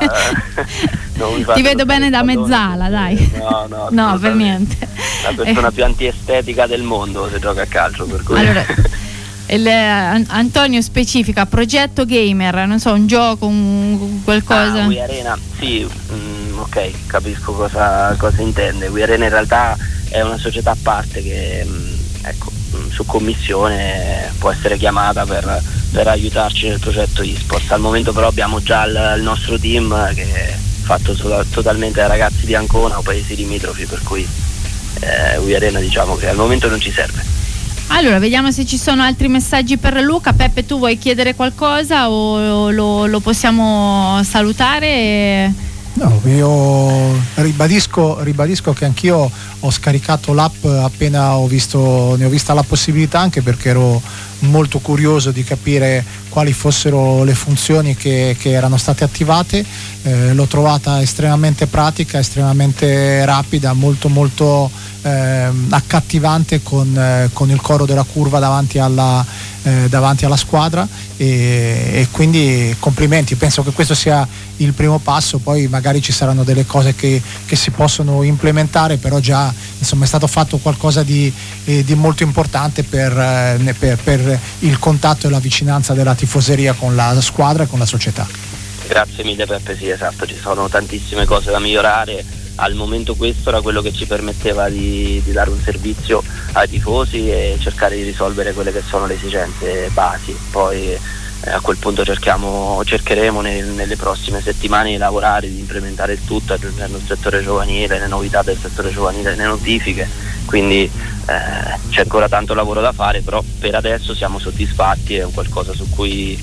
Non ti vedo bene da mezzala, dai. No, no, no, per niente. La persona eh. più antiestetica del mondo se gioca a calcio, per cui. Allora, il, Antonio specifica progetto gamer, non so, un gioco, un qualcosa. Ah, We Arena, sì, mm, ok, capisco cosa, cosa intende. We Arena in realtà è una società a parte che, mh, ecco, mh, su commissione può essere chiamata per, per aiutarci nel progetto eSports. Al momento però abbiamo già il, il nostro team che è fatto to- totalmente da ragazzi di Ancona o paesi limitrofi, per cui eh, We Arena diciamo che al momento non ci serve. Allora, vediamo se ci sono altri messaggi per Luca. Peppe, tu vuoi chiedere qualcosa o lo, lo possiamo salutare? E... No, io ribadisco, ribadisco che anch'io ho scaricato l'app appena ho visto, ne ho vista la possibilità, anche perché ero molto curioso di capire quali fossero le funzioni che, che erano state attivate. Eh, l'ho trovata estremamente pratica, estremamente rapida, molto molto eh, accattivante con, eh, con il coro della curva davanti alla, eh, davanti alla squadra, e, e quindi complimenti. Penso che questo sia il primo passo, poi magari ci saranno delle cose che, che si possono implementare, però già insomma è stato fatto qualcosa di, eh, di molto importante per, eh, per, per il contatto e la vicinanza della tifoseria con la squadra e con la società. Grazie mille Peppe, sì, esatto, ci sono tantissime cose da migliorare. Al momento questo era quello che ci permetteva di, di dare un servizio ai tifosi e cercare di risolvere quelle che sono le esigenze basi. Poi eh, a quel punto cerchiamo, cercheremo nel, nelle prossime settimane di lavorare, di implementare il tutto, aggiungendo il settore giovanile, le novità del settore giovanile, le notifiche, quindi eh, c'è ancora tanto lavoro da fare, però per adesso siamo soddisfatti, è un qualcosa su cui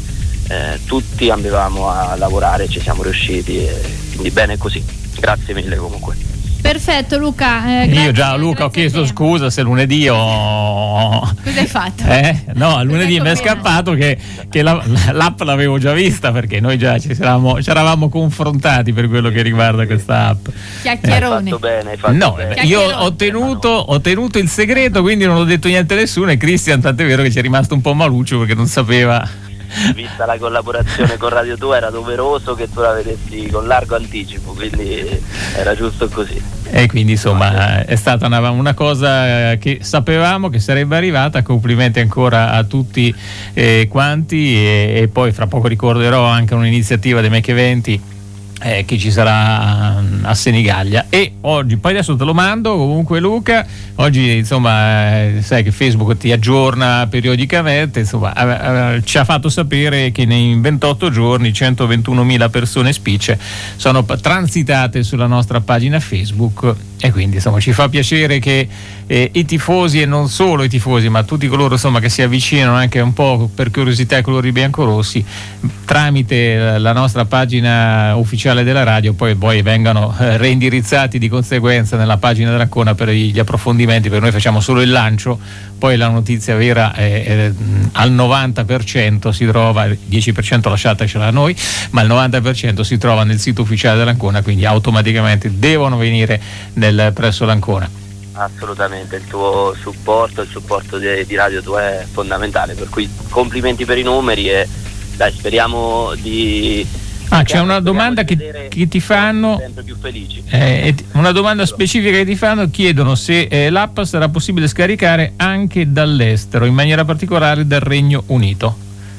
eh, tutti ambivamo a lavorare, ci siamo riusciti, e quindi bene così. Grazie mille comunque. Perfetto Luca. Eh, grazie, Io già Luca ho chiesto scusa se lunedì ho... Cosa hai fatto? Eh? No, lunedì mi è scappato che, che la, l'app l'avevo già vista, perché noi già ci eravamo, ci eravamo confrontati per quello che riguarda questa app. Chiacchierone. Hai fatto bene, hai fatto No, bene. io ho tenuto, ho tenuto il segreto, quindi non ho detto niente a nessuno, e Cristian tant'è vero che ci è rimasto un po' maluccio perché non sapeva. Vista la collaborazione con Radio due era doveroso che tu la vedessi con largo anticipo, quindi era giusto così. E quindi insomma è stata una, una cosa che sapevamo che sarebbe arrivata. Complimenti ancora a tutti eh, quanti, e, e poi fra poco ricorderò anche un'iniziativa dei Make Eventi eh, che ci sarà a Senigallia. E oggi, poi adesso te lo mando comunque Luca, oggi insomma eh, sai che Facebook ti aggiorna periodicamente, insomma eh, eh, ci ha fatto sapere che in ventotto giorni centoventunomila persone spicce sono transitate sulla nostra pagina Facebook, e quindi insomma ci fa piacere che eh, i tifosi, e non solo i tifosi ma tutti coloro insomma che si avvicinano anche un po' per curiosità ai colori biancorossi, tramite la nostra pagina ufficiale della radio poi, poi vengano eh, reindirizzati di conseguenza nella pagina dell'Ancona per gli approfondimenti, perché noi facciamo solo il lancio, poi la notizia vera è, è, al novanta per cento si trova, il dieci per cento lasciatecela a noi, ma il novanta per cento si trova nel sito ufficiale dell'Ancona, quindi automaticamente devono venire nel, presso l'Ancona. Assolutamente, il tuo supporto, il supporto di, di Radio due è fondamentale, per cui complimenti per i numeri, e dai, speriamo di... Ah, c'è una domanda che, che ti fanno, sempre più felici. Eh, una domanda specifica che ti fanno, chiedono se eh, l'app sarà possibile scaricare anche dall'estero, in maniera particolare dal Regno Unito.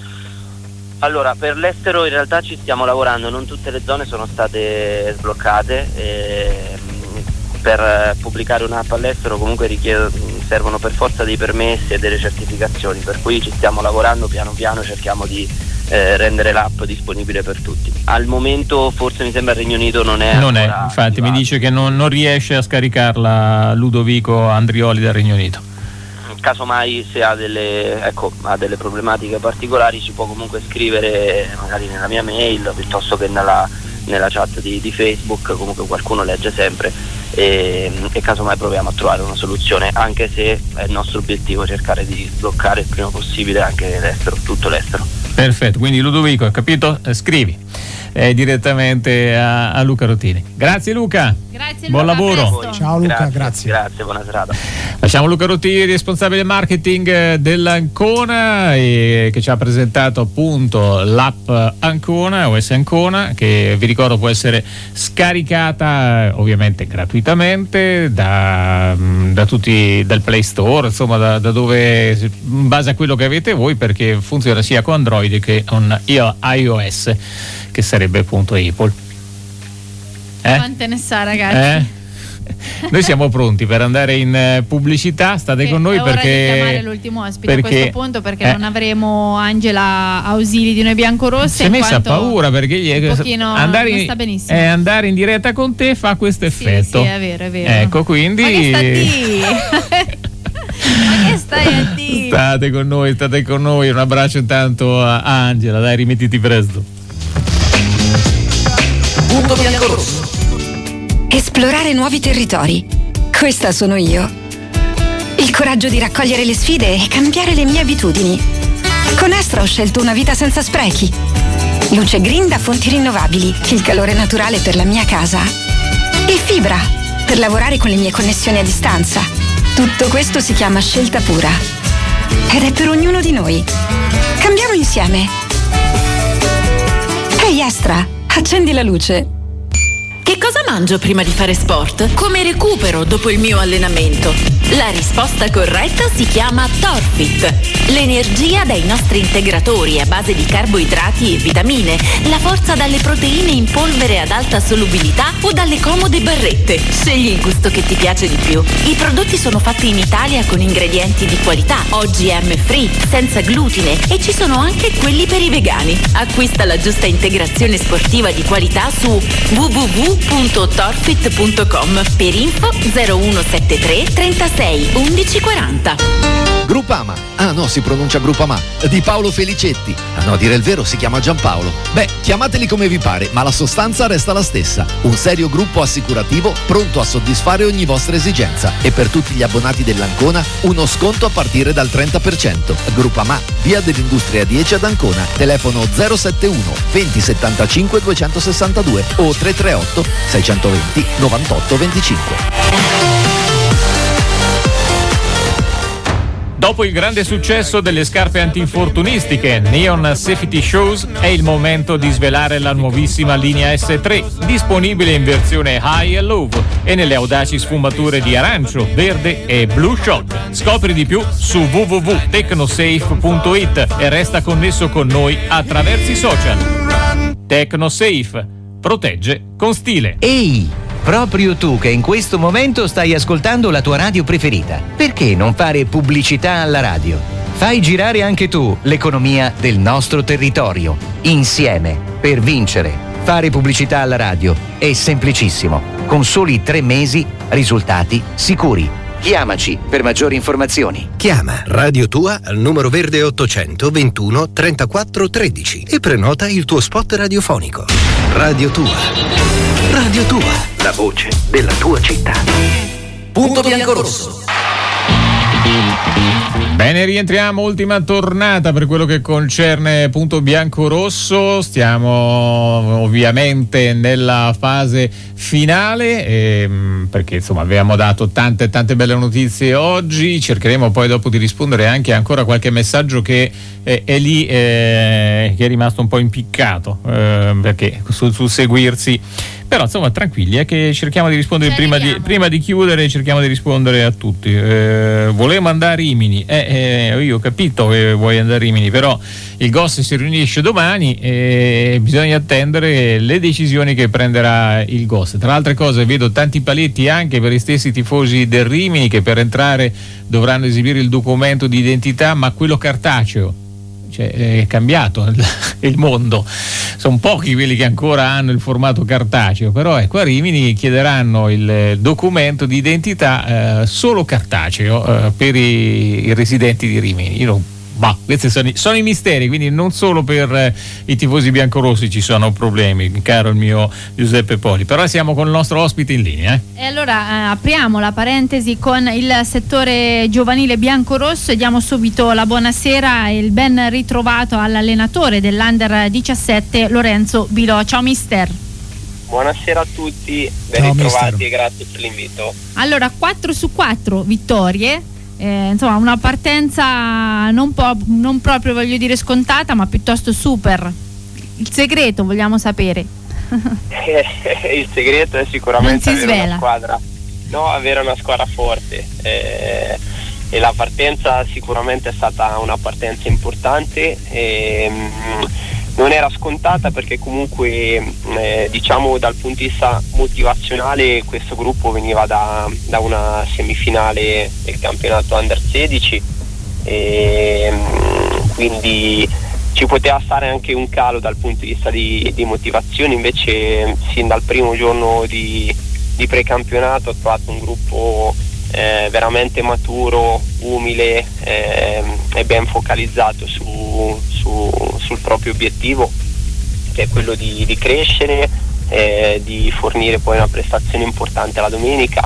Allora, per l'estero in realtà ci stiamo lavorando, non tutte le zone sono state sbloccate, e per pubblicare un'app all'estero comunque richiedono, servono per forza dei permessi e delle certificazioni, per cui ci stiamo lavorando piano piano, cerchiamo di eh, rendere l'app disponibile per tutti. Al momento forse mi sembra il Regno Unito non è non è, ancora infatti attivato. Mi dice che non, non riesce a scaricarla Ludovico Andrioli dal Regno Unito. Casomai se ha delle, ecco, ha delle problematiche particolari ci può comunque scrivere magari nella mia mail piuttosto che nella, nella chat di, di Facebook, comunque qualcuno legge sempre, e, e casomai proviamo a trovare una soluzione, anche se è il nostro obiettivo cercare di sbloccare il prima possibile anche l'estero, tutto l'estero. Perfetto, quindi Ludovico, hai capito? Eh, scrivi eh, direttamente a, a Luca Rotini. Grazie Luca. Grazie, buon Luca, lavoro. presto. Ciao Luca, grazie, grazie. Grazie, buona serata. Lasciamo Luca Rotini, responsabile marketing dell'Ancona, e che ci ha presentato appunto l'app Ancona, O S Ancona, che vi ricordo può essere scaricata ovviamente gratuitamente da, da tutti, dal Play Store, insomma da, da dove, in base a quello che avete voi, perché funziona sia con Android che con iOS, che sarebbe appunto Apple. Eh? Quante ne sa, ragazzi? Eh? Noi siamo pronti per andare in eh, pubblicità, state Sì, con noi è ora perché di chiamare l'ultimo ospite perché, a questo punto, perché eh, non avremo Angela Ausili di Noi Biancorosse. si è messa a paura perché gli un pochino andare, non in, sta benissimo. eh, andare in diretta con te fa questo effetto. Sì, sì, è vero, è vero. Ecco, quindi Ma che sta a dire? Ma che stai a dire? State con noi, state con noi. Un abbraccio intanto a Angela, dai, rimettiti presto. Punto biancorosso. Esplorare nuovi territori. Questa sono io. Il coraggio di raccogliere le sfide e cambiare le mie abitudini. Con Estra ho scelto una vita senza sprechi. Luce green da fonti rinnovabili, il calore naturale per la mia casa. E fibra, per lavorare con le mie connessioni a distanza. Tutto questo si chiama scelta pura. Ed è per ognuno di noi. Cambiamo insieme. Ehi Estra, accendi la luce. Che cosa mangio prima di fare sport? Come recupero dopo il mio allenamento? La risposta corretta si chiama Torfit. L'energia dai nostri integratori a base di carboidrati e vitamine, la forza dalle proteine in polvere ad alta solubilità o dalle comode barrette. Scegli il gusto che ti piace di più. I prodotti sono fatti in Italia con ingredienti di qualità, O G M free, senza glutine, e ci sono anche quelli per i vegani. Acquista la giusta integrazione sportiva di qualità su w w w punto torfit punto com. Per info zero uno sette tre trentasei novantasei undici quaranta. Gruppama, ah no, si pronuncia Gruppama, di Paolo Felicetti. Ah no, a dire il vero si chiama Giampaolo. Beh, chiamateli come vi pare, ma la sostanza resta la stessa. Un serio gruppo assicurativo pronto a soddisfare ogni vostra esigenza. E per tutti gli abbonati dell'Ancona, uno sconto a partire dal trenta per cento. Gruppama, via dell'Industria dieci ad Ancona. Telefono zero sette uno venti settantacinque duecentosessantadue o tre tre otto seicentoventi novantotto venticinque. Dopo il grande successo delle scarpe antinfortunistiche Neon Safety Shoes, è il momento di svelare la nuovissima linea S tre, disponibile in versione High e Low e nelle audaci sfumature di arancio, verde e Blue Shock. Scopri di più su w w w punto tecnosafe punto it e resta connesso con noi attraverso i social. Tecnosafe, protegge con stile. Ehi! Proprio tu che in questo momento stai ascoltando la tua radio preferita. Perché non fare pubblicità alla radio? Fai girare anche tu l'economia del nostro territorio. Insieme, per vincere. Fare pubblicità alla radio è semplicissimo. Con soli tre mesi, risultati sicuri. Chiamaci per maggiori informazioni. Chiama Radio Tua al numero verde ottocento ventuno trentaquattro tredici e prenota il tuo spot radiofonico. Radio Tua. Radio Tua, la voce della tua città. Punto bianco-rosso. Bene, rientriamo, ultima tornata per quello che concerne Punto Bianco-Rosso. Stiamo ovviamente nella fase finale ehm, perché insomma avevamo dato tante tante belle notizie oggi. Cercheremo poi dopo di rispondere anche ancora a qualche messaggio che eh, è lì eh, che è rimasto un po' impiccato eh, perché sul, sul seguirsi. Però insomma tranquilli, è che cerchiamo di rispondere prima di, prima di chiudere, cerchiamo di rispondere a tutti. Eh, volevo andare a Rimini, eh, eh, io ho capito che vuoi andare a Rimini, però il G O S si riunisce domani e bisogna attendere le decisioni che prenderà il G O S. Tra le altre cose vedo tanti paletti anche per gli stessi tifosi del Rimini che per entrare dovranno esibire il documento di identità, ma quello cartaceo. Cioè, è cambiato il mondo, sono pochi quelli che ancora hanno il formato cartaceo, però ecco a Rimini chiederanno il documento di identità eh, solo cartaceo eh, per i, i residenti di Rimini. Io non Ma questi sono, sono i misteri, quindi non solo per eh, i tifosi biancorossi ci sono problemi, caro il mio Giuseppe Poli. Però siamo con il nostro ospite in linea. Eh. E allora eh, apriamo la parentesi con il settore giovanile biancorosso e diamo subito la buonasera e il ben ritrovato all'allenatore dell'Under diciassette Lorenzo Bilò. Ciao mister. Buonasera a tutti, ben ritrovati e grazie per l'invito. Allora, quattro su quattro vittorie. Eh, insomma, una partenza non, po- non proprio voglio dire scontata, ma piuttosto super. Il segreto vogliamo sapere. Il segreto è sicuramente avere svela. una squadra, no, avere una squadra forte. Eh, e la partenza sicuramente è stata una partenza importante. E, mh, non era scontata perché comunque eh, diciamo dal punto di vista motivazionale questo gruppo veniva da, da una semifinale del campionato Under sedici e quindi ci poteva stare anche un calo dal punto di vista di, di motivazione. Invece sin dal primo giorno di, di precampionato ho trovato un gruppo eh, veramente maturo, umile eh, e ben focalizzato su, su, sul proprio obiettivo, che è quello di, di crescere, eh, di fornire poi una prestazione importante la domenica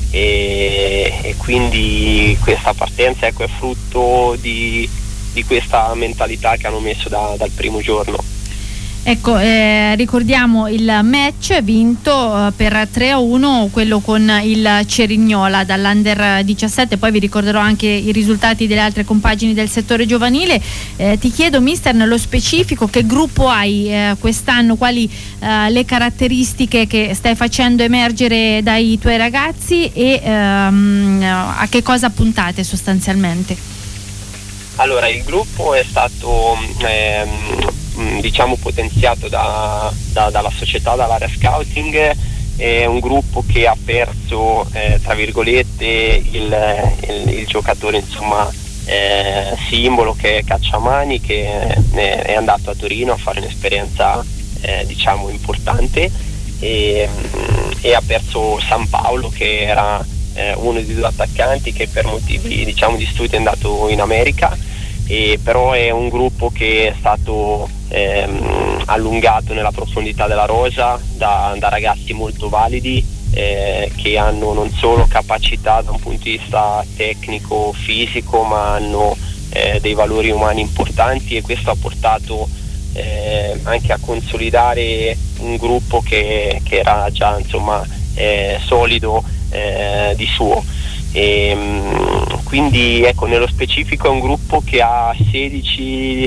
e, e quindi questa partenza ecco, è frutto di, di questa mentalità che hanno messo da, dal primo giorno. Ecco, eh, ricordiamo il match vinto eh, per tre a uno, quello con il Cerignola dall'Under diciassette, poi vi ricorderò anche i risultati delle altre compagini del settore giovanile. Eh, ti chiedo mister, nello specifico che gruppo hai eh, quest'anno, quali eh, le caratteristiche che stai facendo emergere dai tuoi ragazzi e ehm, a che cosa puntate sostanzialmente? Allora, il gruppo è stato ehm, diciamo potenziato da, da, dalla società, dall'area scouting. È un gruppo che ha perso eh, tra virgolette il, il, il giocatore insomma eh, simbolo che è Cacciamani, che è, è andato a Torino a fare un'esperienza eh, diciamo importante e, e ha perso San Paolo, che era eh, uno dei due attaccanti che per motivi diciamo di studio è andato in America, e però è un gruppo che è stato ehm, allungato nella profondità della rosa da, da ragazzi molto validi, eh, che hanno non solo capacità da un punto di vista tecnico, fisico, ma hanno eh, dei valori umani importanti, e questo ha portato eh, anche a consolidare un gruppo che, che era già insomma eh, solido eh, di suo. E, quindi ecco, nello specifico è un gruppo che ha sedici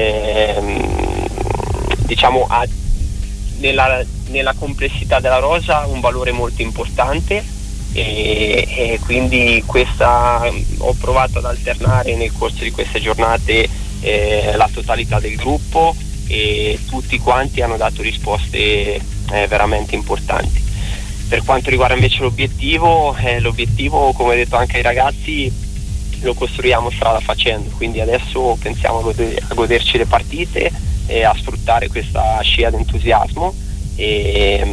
ehm, diciamo ha nella, nella complessità della rosa un valore molto importante, e, e quindi questa ho provato ad alternare nel corso di queste giornate eh, la totalità del gruppo, e tutti quanti hanno dato risposte eh, veramente importanti. Per quanto riguarda invece l'obiettivo, eh, l'obiettivo, come ho detto anche ai ragazzi, lo costruiamo strada facendo, quindi adesso pensiamo a, goder- a goderci le partite e a sfruttare questa scia d'entusiasmo, e,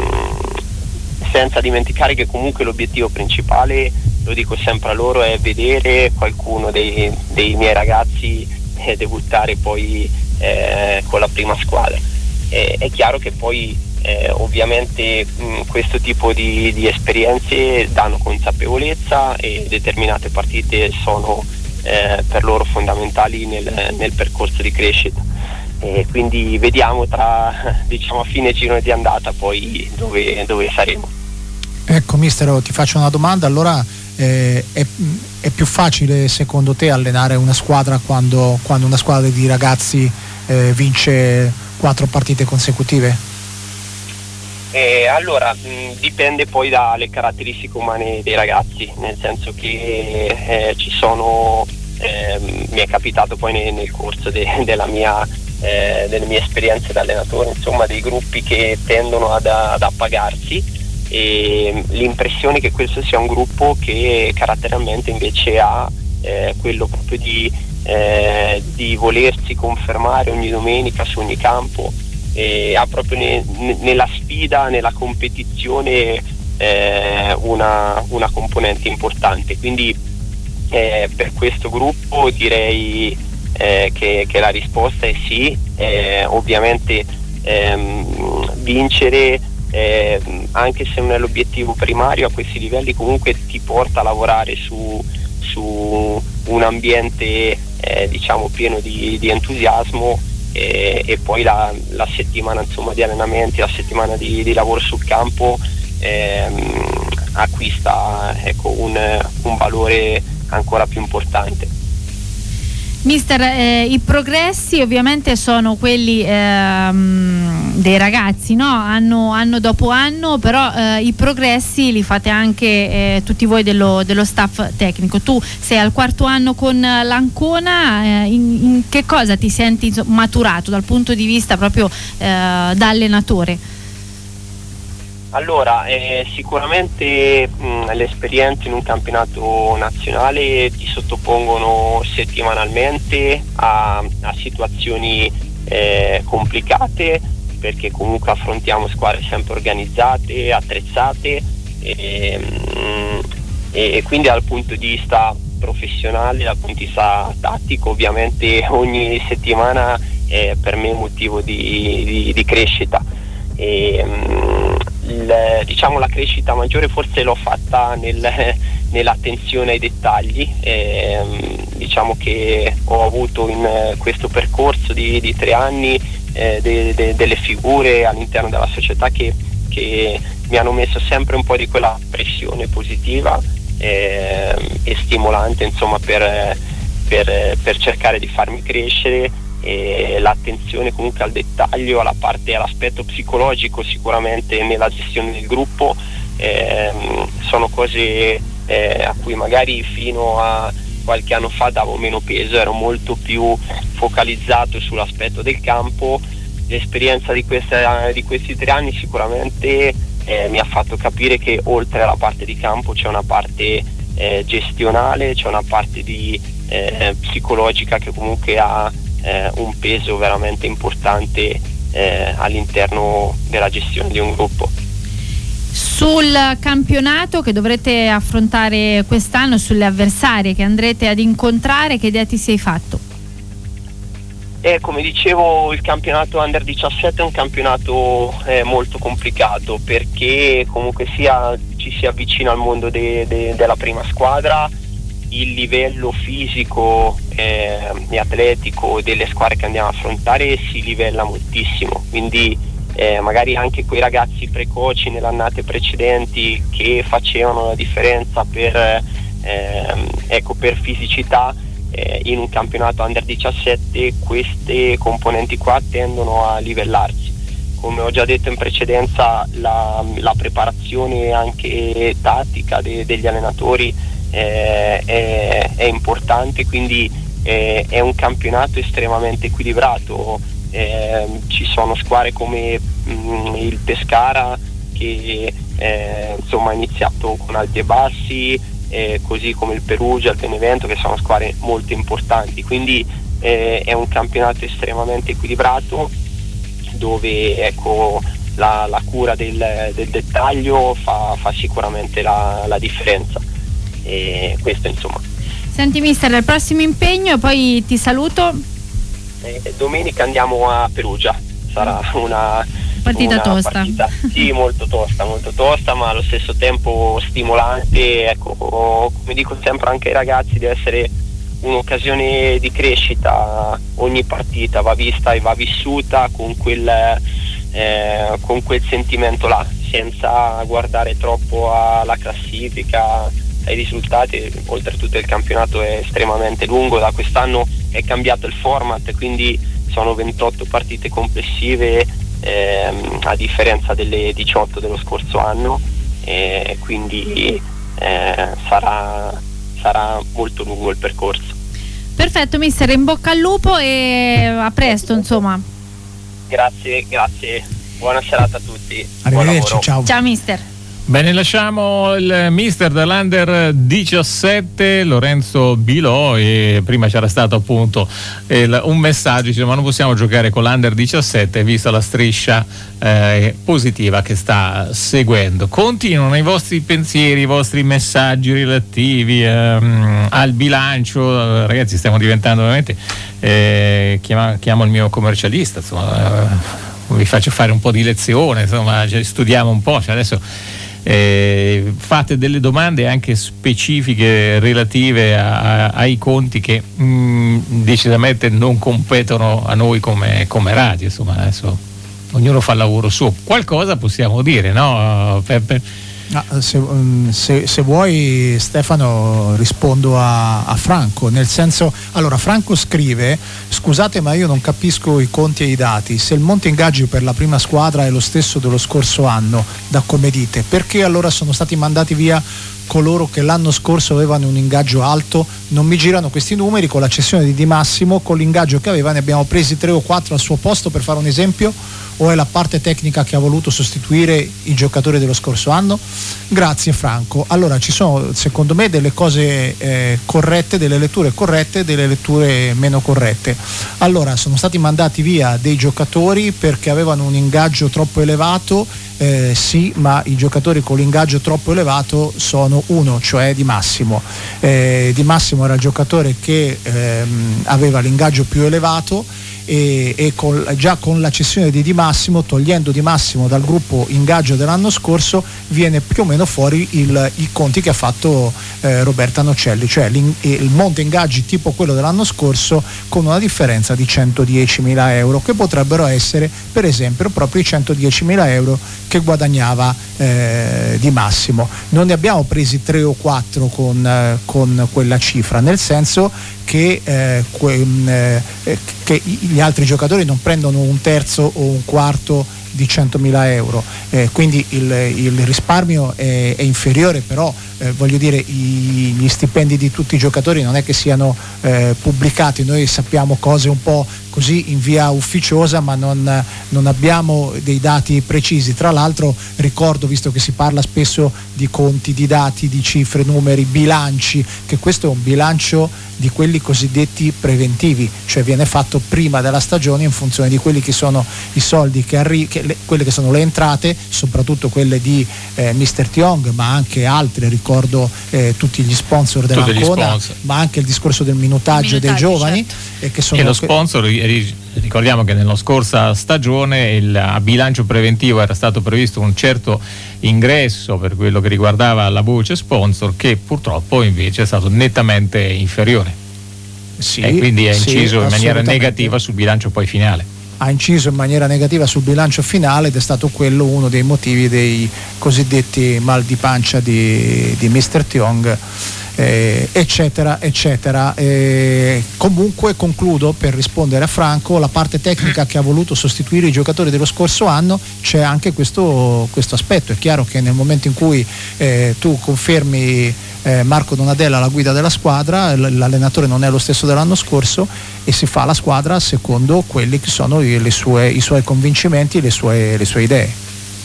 mh, senza dimenticare che comunque l'obiettivo principale, lo dico sempre a loro, è vedere qualcuno dei, dei miei ragazzi eh, debuttare poi eh, con la prima squadra. E, è chiaro che poi Eh, ovviamente mh, questo tipo di, di esperienze danno consapevolezza, e determinate partite sono eh, per loro fondamentali nel, nel percorso di crescita, e quindi vediamo tra diciamo a fine girone di andata poi dove, dove saremo. Ecco mister, ti faccio una domanda, allora eh, è, è più facile secondo te allenare una squadra quando, quando una squadra di ragazzi eh, vince quattro partite consecutive? Eh, allora mh, dipende poi dalle caratteristiche umane dei ragazzi, nel senso che eh, ci sono eh, mi è capitato poi nel, nel corso de, della mia, eh, delle mie esperienze da allenatore, insomma, dei gruppi che tendono ad, ad appagarsi, e l'impressione che questo sia un gruppo che caratterialmente invece ha eh, quello proprio di, eh, di volersi confermare ogni domenica su ogni campo, e ha proprio ne, ne, nella sfida, nella competizione eh, una, una componente importante. Quindi eh, per questo gruppo direi eh, che, che la risposta è sì. Eh, ovviamente ehm, vincere eh, anche se non è l'obiettivo primario a questi livelli, comunque ti porta a lavorare su, su un ambiente eh, diciamo pieno di, di entusiasmo. E, e poi la, la settimana insomma di allenamenti, la settimana di, di lavoro sul campo ehm, acquista ecco, un, un valore ancora più importante. Mister, eh, i progressi ovviamente sono quelli ehm, dei ragazzi, no? Anno, anno dopo anno, però eh, i progressi li fate anche eh, tutti voi dello, dello staff tecnico. Tu sei al quarto anno con l'Ancona, eh, in, in che cosa ti senti insomma, maturato dal punto di vista proprio eh, da allenatore? Allora, eh, sicuramente mh, le esperienze in un campionato nazionale ti sottopongono settimanalmente a, a situazioni eh, complicate, perché comunque affrontiamo squadre sempre organizzate, attrezzate, e, mh, e quindi dal punto di vista professionale, dal punto di vista tattico, ovviamente ogni settimana è per me motivo di, di, di crescita. E, mh, il, diciamo la crescita maggiore forse l'ho fatta nel, nell'attenzione ai dettagli. E, diciamo che ho avuto in questo percorso di, di tre anni eh, de, de, delle figure all'interno della società che, che mi hanno messo sempre un po' di quella pressione positiva eh, e stimolante, insomma, per, per, per cercare di farmi crescere. E l'attenzione comunque al dettaglio, alla parte, all'aspetto psicologico sicuramente nella gestione del gruppo ehm, sono cose eh, a cui magari fino a qualche anno fa davo meno peso, ero molto più focalizzato sull'aspetto del campo. L'esperienza di, questa, di questi tre anni sicuramente eh, mi ha fatto capire che oltre alla parte di campo c'è una parte eh, gestionale, c'è una parte di, eh, psicologica che comunque ha Eh, un peso veramente importante eh, all'interno della gestione di un gruppo. Sul campionato che dovrete affrontare quest'anno, sulle avversarie che andrete ad incontrare, che idea ti sei fatto? Eh, come dicevo, il campionato Under diciassette è un campionato eh, molto complicato, perché comunque sia ci si avvicina al mondo de, de, della prima squadra. Il livello fisico eh, e atletico delle squadre che andiamo a affrontare si livella moltissimo, quindi eh, magari anche quei ragazzi precoci nelle annate precedenti che facevano la differenza per, eh, ecco, per fisicità, eh, in un campionato Under diciassette queste componenti qua tendono a livellarsi. Come ho già detto in precedenza, la, la preparazione anche tattica de, degli allenatori Eh, è, è importante, quindi eh, è un campionato estremamente equilibrato. Eh, ci sono squadre come mh, il Pescara che eh, insomma ha iniziato con alti e bassi, eh, così come il Perugia, il Benevento, che sono squadre molto importanti, quindi eh, è un campionato estremamente equilibrato, dove ecco la, la cura del, del dettaglio fa, fa sicuramente la, la differenza. E questo insomma. Senti mister, il prossimo impegno e poi ti saluto. Eh, domenica andiamo a Perugia, sarà una partita una tosta. Partita, sì, molto tosta, molto tosta, ma allo stesso tempo stimolante. Ecco, come dico sempre anche ai ragazzi, deve essere un'occasione di crescita. Ogni partita va vista e va vissuta con quel, eh, con quel sentimento là, senza guardare troppo alla classifica, ai risultati. Oltretutto il campionato è estremamente lungo, da quest'anno è cambiato il format, quindi sono ventotto partite complessive, ehm, a differenza delle diciotto dello scorso anno, e quindi eh, sarà, sarà molto lungo il percorso. Perfetto mister, in bocca al lupo e a presto insomma. Grazie, grazie, buona serata a tutti. Arrivederci, ciao. Ciao mister. Bene, lasciamo il mister dell'Under diciassette Lorenzo Bilò, e prima c'era stato appunto il, un messaggio, dice, ma non possiamo giocare con l'Under diciassette vista la striscia eh, positiva che sta seguendo. Continuano i vostri pensieri, i vostri messaggi relativi ehm, al bilancio. Ragazzi, stiamo diventando veramente eh, chiama, chiamo il mio commercialista, insomma, eh, vi faccio fare un po' di lezione, insomma, cioè, studiamo un po', cioè adesso Eh, fate delle domande anche specifiche relative a, a, ai conti che mh, decisamente non competono a noi come, come radio. Insomma, adesso ognuno fa il lavoro suo. Qualcosa possiamo dire, no? Per, per... Ah, se, se, se vuoi Stefano rispondo a, a Franco, nel senso, allora Franco scrive: scusate ma io non capisco i conti e i dati, se il monte ingaggi per la prima squadra è lo stesso dello scorso anno, da come dite, perché allora sono stati mandati via coloro che l'anno scorso avevano un ingaggio alto? Non mi girano questi numeri. Con la cessione di Di Massimo, con l'ingaggio che aveva, ne abbiamo presi tre o quattro al suo posto, per fare un esempio, o è la parte tecnica che ha voluto sostituire i giocatori dello scorso anno? Grazie Franco. Allora ci sono secondo me delle cose eh, corrette, delle letture corrette, delle letture meno corrette. Allora, sono stati mandati via dei giocatori perché avevano un ingaggio troppo elevato. Eh, sì, ma i giocatori con l'ingaggio troppo elevato sono uno, cioè Di Massimo. Eh, Di Massimo era il giocatore che ehm, aveva l'ingaggio più elevato, e, e con, già con la cessione di Di Massimo, togliendo Di Massimo dal gruppo ingaggio dell'anno scorso, viene più o meno fuori il, i conti che ha fatto eh, Roberta Nocelli, cioè il monte ingaggi tipo quello dell'anno scorso, con una differenza di centodiecimila euro, che potrebbero essere per esempio proprio i centodiecimila euro che guadagnava eh, Di Massimo. Non ne abbiamo presi tre o quattro con, eh, con quella cifra, nel senso che, eh, que, eh, che gli altri giocatori non prendono un terzo o un quarto di centomila euro, eh, quindi il, il risparmio è, è inferiore, però eh, voglio dire, i, gli stipendi di tutti i giocatori non è che siano eh, pubblicati, noi sappiamo cose un po' così in via ufficiosa, ma non, non abbiamo dei dati precisi. Tra l'altro ricordo, visto che si parla spesso di conti, di dati, di cifre, numeri, bilanci, che questo è un bilancio di quelli cosiddetti preventivi, cioè viene fatto prima della stagione in funzione di quelli che sono i soldi che arrivano, quelle che sono le entrate, soprattutto quelle di eh, mister Tiong, ma anche altre, ricordo eh, tutti gli sponsor dell'Ancona, ma anche il discorso del minutaggio, minutaggio dei giovani, certo. e che sono e lo sponsor, ricordiamo che nella scorsa stagione il, a bilancio preventivo era stato previsto un certo ingresso per quello che riguardava la voce sponsor, che purtroppo invece è stato nettamente inferiore, sì, e quindi è inciso sì, in maniera negativa sul bilancio poi finale. Ha inciso in maniera negativa sul bilancio finale ed è stato quello uno dei motivi dei cosiddetti mal di pancia di, di mister Tiong, eh, eccetera eccetera. Eh, comunque concludo per rispondere a Franco, la parte tecnica che ha voluto sostituire i giocatori dello scorso anno, c'è anche questo, questo aspetto. È chiaro che nel momento in cui eh, tu confermi eh, Marco Donadella alla guida della squadra, l'allenatore non è lo stesso dell'anno scorso e si fa la squadra secondo quelli che sono i, le sue, i suoi convincimenti, le sue, le sue idee.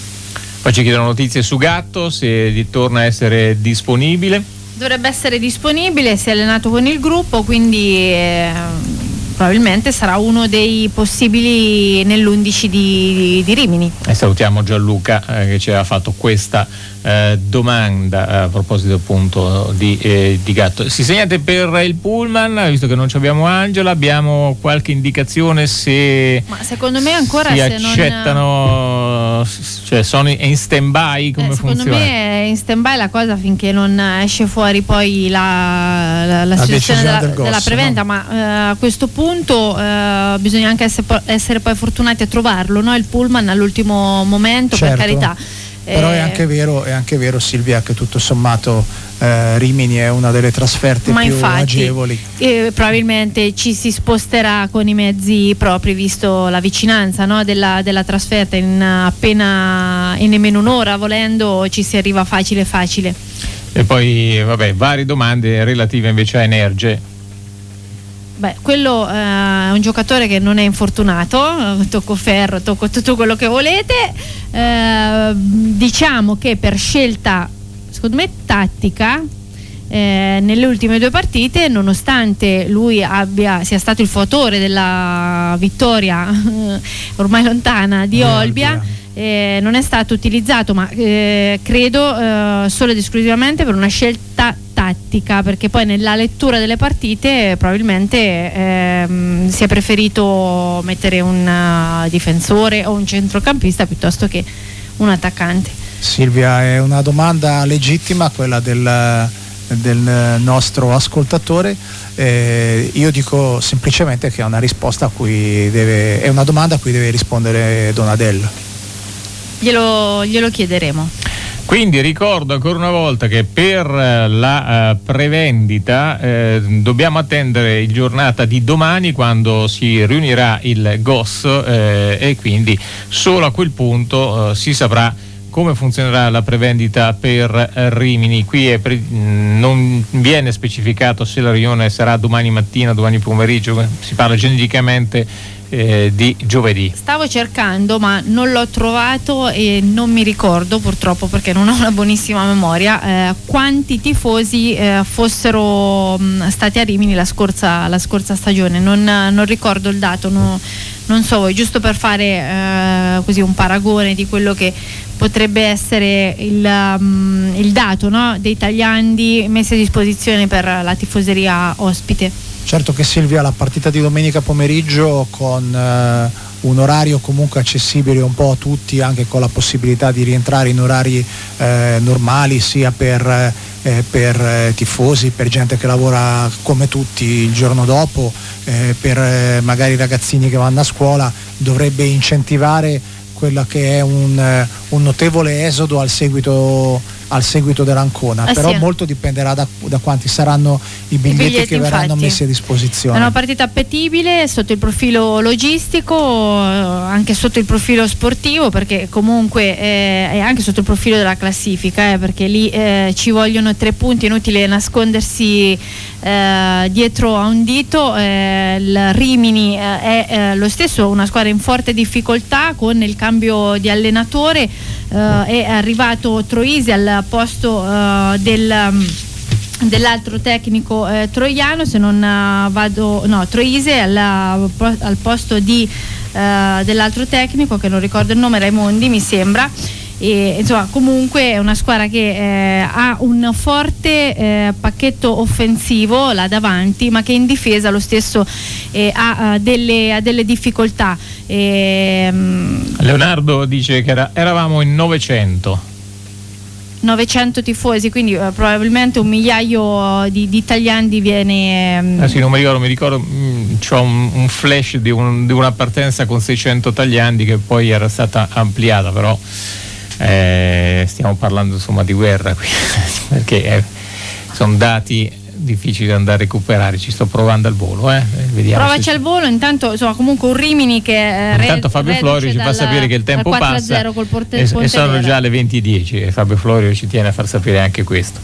Poi ci chiedono notizie su Gatto, se torna a essere disponibile. Dovrebbe essere disponibile, si è allenato con il gruppo, quindi eh, probabilmente sarà uno dei possibili nell'undici di, di Rimini. E salutiamo Gianluca eh, che ci ha fatto questa eh, domanda a proposito appunto di, eh, di Gatto. Si segnate per il pullman, visto che non abbiamo Angela, abbiamo qualche indicazione se ma secondo me ancora si se accettano non... cioè sono in stand by, come eh, secondo funziona? me è in stand by la cosa finché non esce fuori poi la, la, la, la situazione della, del G O S, della preventa, no? Ma eh, a questo punto eh, bisogna anche essere, essere poi fortunati a trovarlo, no? Il pullman all'ultimo momento, certo. Per carità. Però è anche vero, è anche vero Silvia, che tutto sommato eh, Rimini è una delle trasferte ma più infatti, agevoli. Eh, probabilmente ci si sposterà con i mezzi propri, visto la vicinanza, no, della, della trasferta. In appena in nemmeno un'ora, volendo, ci si arriva facile facile. E poi vabbè, varie domande relative invece a Energe. Beh, quello eh, è un giocatore che non è infortunato, tocco ferro, tocco tutto quello che volete. Eh, diciamo che per scelta, secondo me, tattica, eh, nelle ultime due partite, nonostante lui abbia, sia stato il fautore della vittoria ormai lontana di Olbia, eh, non è stato utilizzato, ma eh, credo eh, solo ed esclusivamente per una scelta tattica, perché poi nella lettura delle partite probabilmente ehm, si è preferito mettere un uh, difensore o un centrocampista piuttosto che un attaccante. Silvia, è una domanda legittima quella del, del nostro ascoltatore. Eh, io dico semplicemente che è una risposta a cui deve, è una domanda a cui deve rispondere Donadella. Glielo, glielo chiederemo. Quindi ricordo ancora una volta che per la uh, prevendita eh, dobbiamo attendere il giornata di domani, quando si riunirà il G O S, eh, e quindi solo a quel punto uh, si saprà come funzionerà la prevendita per Rimini. Qui è pre- non viene specificato se la riunione sarà domani mattina, domani pomeriggio, si parla genericamente Eh, di giovedì. Stavo cercando ma non l'ho trovato e non mi ricordo, purtroppo, perché non ho una buonissima memoria, eh, quanti tifosi eh, fossero mh, stati a Rimini la scorsa, la scorsa stagione. Non, non ricordo il dato, no, non so voi, giusto per fare eh, così un paragone di quello che potrebbe essere il, um, il dato, no, dei tagliandi messi a disposizione per la tifoseria ospite. Certo che Silvia, la partita di domenica pomeriggio con eh, un orario comunque accessibile un po' a tutti, anche con la possibilità di rientrare in orari eh, normali sia per, eh, per eh, tifosi, per gente che lavora come tutti il giorno dopo, eh, per eh, magari ragazzini che vanno a scuola, dovrebbe incentivare quella che è un, un notevole esodo al seguito al seguito dell'Ancona, eh però sì. molto dipenderà da, da quanti saranno i biglietti, I biglietti che verranno infatti. messi a disposizione. È una partita appetibile sotto il profilo logistico, anche sotto il profilo sportivo, perché comunque eh, è anche sotto il profilo della classifica, eh, perché lì eh, ci vogliono tre punti, inutile nascondersi eh, dietro a un dito. Eh, il Rimini eh, è eh, lo stesso, una squadra in forte difficoltà con il cambio di allenatore, eh, è arrivato Troisi al posto eh, del dell'altro tecnico eh, troiano, se non uh, vado no Troise alla, al posto di uh, dell'altro tecnico che non ricordo il nome, Raimondi mi sembra. E insomma comunque è una squadra che eh, ha un forte eh, pacchetto offensivo là davanti, ma che in difesa lo stesso eh, ha, uh, delle, ha delle difficoltà. E, um, Leonardo dice che era, eravamo in novecento novecento tifosi, quindi eh, probabilmente un migliaio di, di italiani viene ehm... eh sì, non mi ricordo, mi ricordo c'ho un, un flash di, un, di una partenza con seicento tagliandi che poi era stata ampliata, però eh, stiamo parlando insomma di guerra qui, perché eh, sono dati difficili da andare a recuperare. Ci sto provando al volo, eh. Vediamo. Provaci se... al volo, intanto insomma comunque un Rimini che eh, intanto Fabio Florio ci fa sapere che il tempo passa col porte, e, e sono già le venti e dieci e Fabio Florio ci tiene a far sapere anche questo.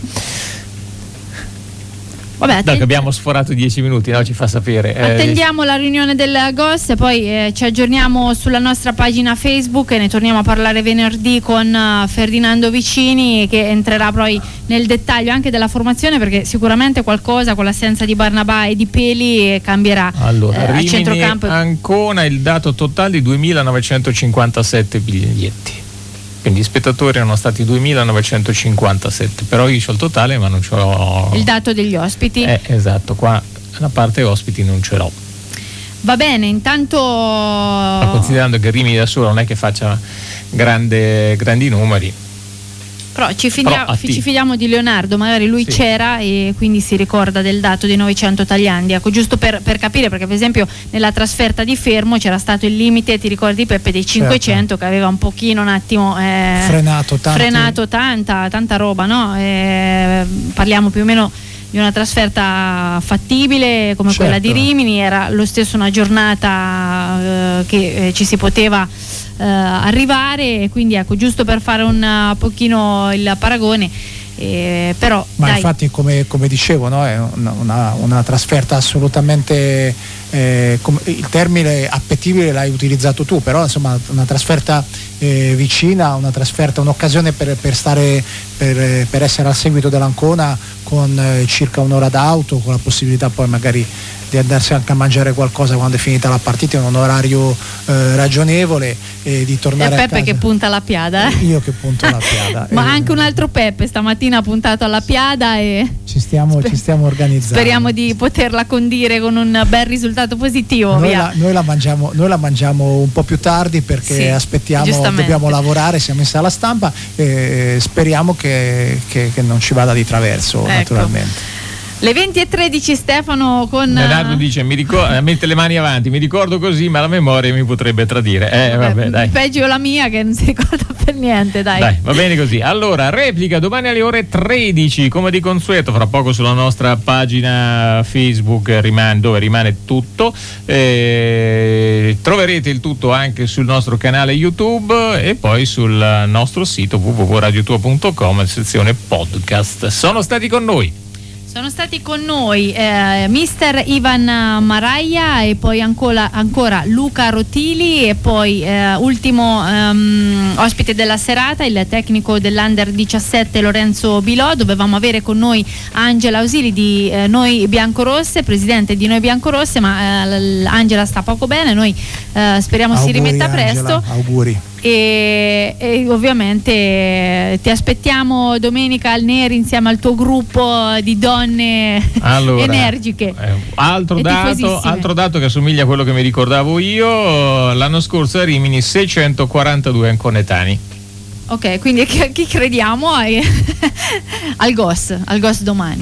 Vabbè, Doc, abbiamo sforato dieci minuti, no? Ci fa sapere. Attendiamo eh, la riunione del G O S e poi eh, ci aggiorniamo sulla nostra pagina Facebook e ne torniamo a parlare venerdì con uh, Ferdinando Vicini, che entrerà poi nel dettaglio anche della formazione, perché sicuramente qualcosa con l'assenza di Barnabà e di Peli cambierà. Allora, eh, Rimini a centrocampo. Ancona il dato totale di duemilanovecentocinquantasette biglietti. Quindi gli spettatori erano stati duemilanovecentocinquantasette, però io ho il totale ma non ce l'ho. Il dato degli ospiti. Eh, esatto, qua la parte ospiti non ce l'ho. Va bene, intanto. Ma considerando che Rimini da solo non è che faccia grande, grandi numeri. Però ci, fidia- Però ci fidiamo di Leonardo, magari lui sì. c'era e quindi si ricorda del dato dei novecento tagliandi, ecco, giusto per, per capire, perché per esempio nella trasferta di Fermo c'era stato il limite, ti ricordi Peppe, dei cinquecento, certo, che aveva un pochino un attimo eh, frenato, frenato tanta, tanta roba, no? Eh, parliamo più o meno di una trasferta fattibile come certo. quella di Rimini, era lo stesso una giornata eh, che eh, ci si poteva Uh, arrivare, quindi ecco, giusto per fare un uh, pochino il paragone, eh, però ma dai. Infatti come, come dicevo, no, è una, una, una trasferta assolutamente eh, com- il termine appetibile l'hai utilizzato tu, però insomma una trasferta eh, vicina, una trasferta, un'occasione per, per stare per, per essere al seguito dell'Ancona con eh, circa un'ora d'auto, con la possibilità poi magari di andarsi anche a mangiare qualcosa quando è finita la partita in un orario eh, ragionevole e di tornare e a Peppe casa. Che punta alla Piada, eh? Io che punto alla Piada. Ma eh, anche un altro Peppe stamattina ha puntato alla Piada e ci stiamo, sper- ci stiamo organizzando. Speriamo di poterla condire con un bel risultato positivo. Noi, via. La, noi, la, mangiamo, noi la mangiamo un po' più tardi perché sì, aspettiamo, dobbiamo lavorare, siamo in sala stampa e speriamo che, che, che non ci vada di traverso, ecco. Naturalmente. Le venti e tredici Stefano con Leonardo dice mi ricordo, mette le mani avanti, mi ricordo così ma la memoria mi potrebbe tradire. Eh, vabbè, vabbè, dai. Peggio la mia che non si ricorda per niente, dai. Dai, va bene così. Allora, replica domani alle ore tredici, come di consueto, fra poco sulla nostra pagina Facebook rimane, dove rimane tutto. Eh, troverete il tutto anche sul nostro canale YouTube e poi sul nostro sito w w w punto radio tua punto com, sezione podcast. Sono stati con noi. Sono stati con noi eh, mister Ivan Maraia e poi ancora, ancora Luca Rotili e poi eh, ultimo um, ospite della serata, il tecnico dell'Under diciassette Lorenzo Bilò. Dovevamo avere con noi Angela Ausili di eh, Noi Biancorosse, presidente di Noi Biancorosse, ma eh, Angela sta poco bene, noi eh, speriamo auguri, si rimetta Angela, presto. Auguri. E, e ovviamente ti aspettiamo domenica al Neri insieme al tuo gruppo di donne allora, energiche. Eh, altro, dato, altro dato che assomiglia a quello che mi ricordavo io, l'anno scorso a Rimini seicentoquarantadue anconetani. Ok, quindi chi, chi crediamo? Al G O S, al G O S domani.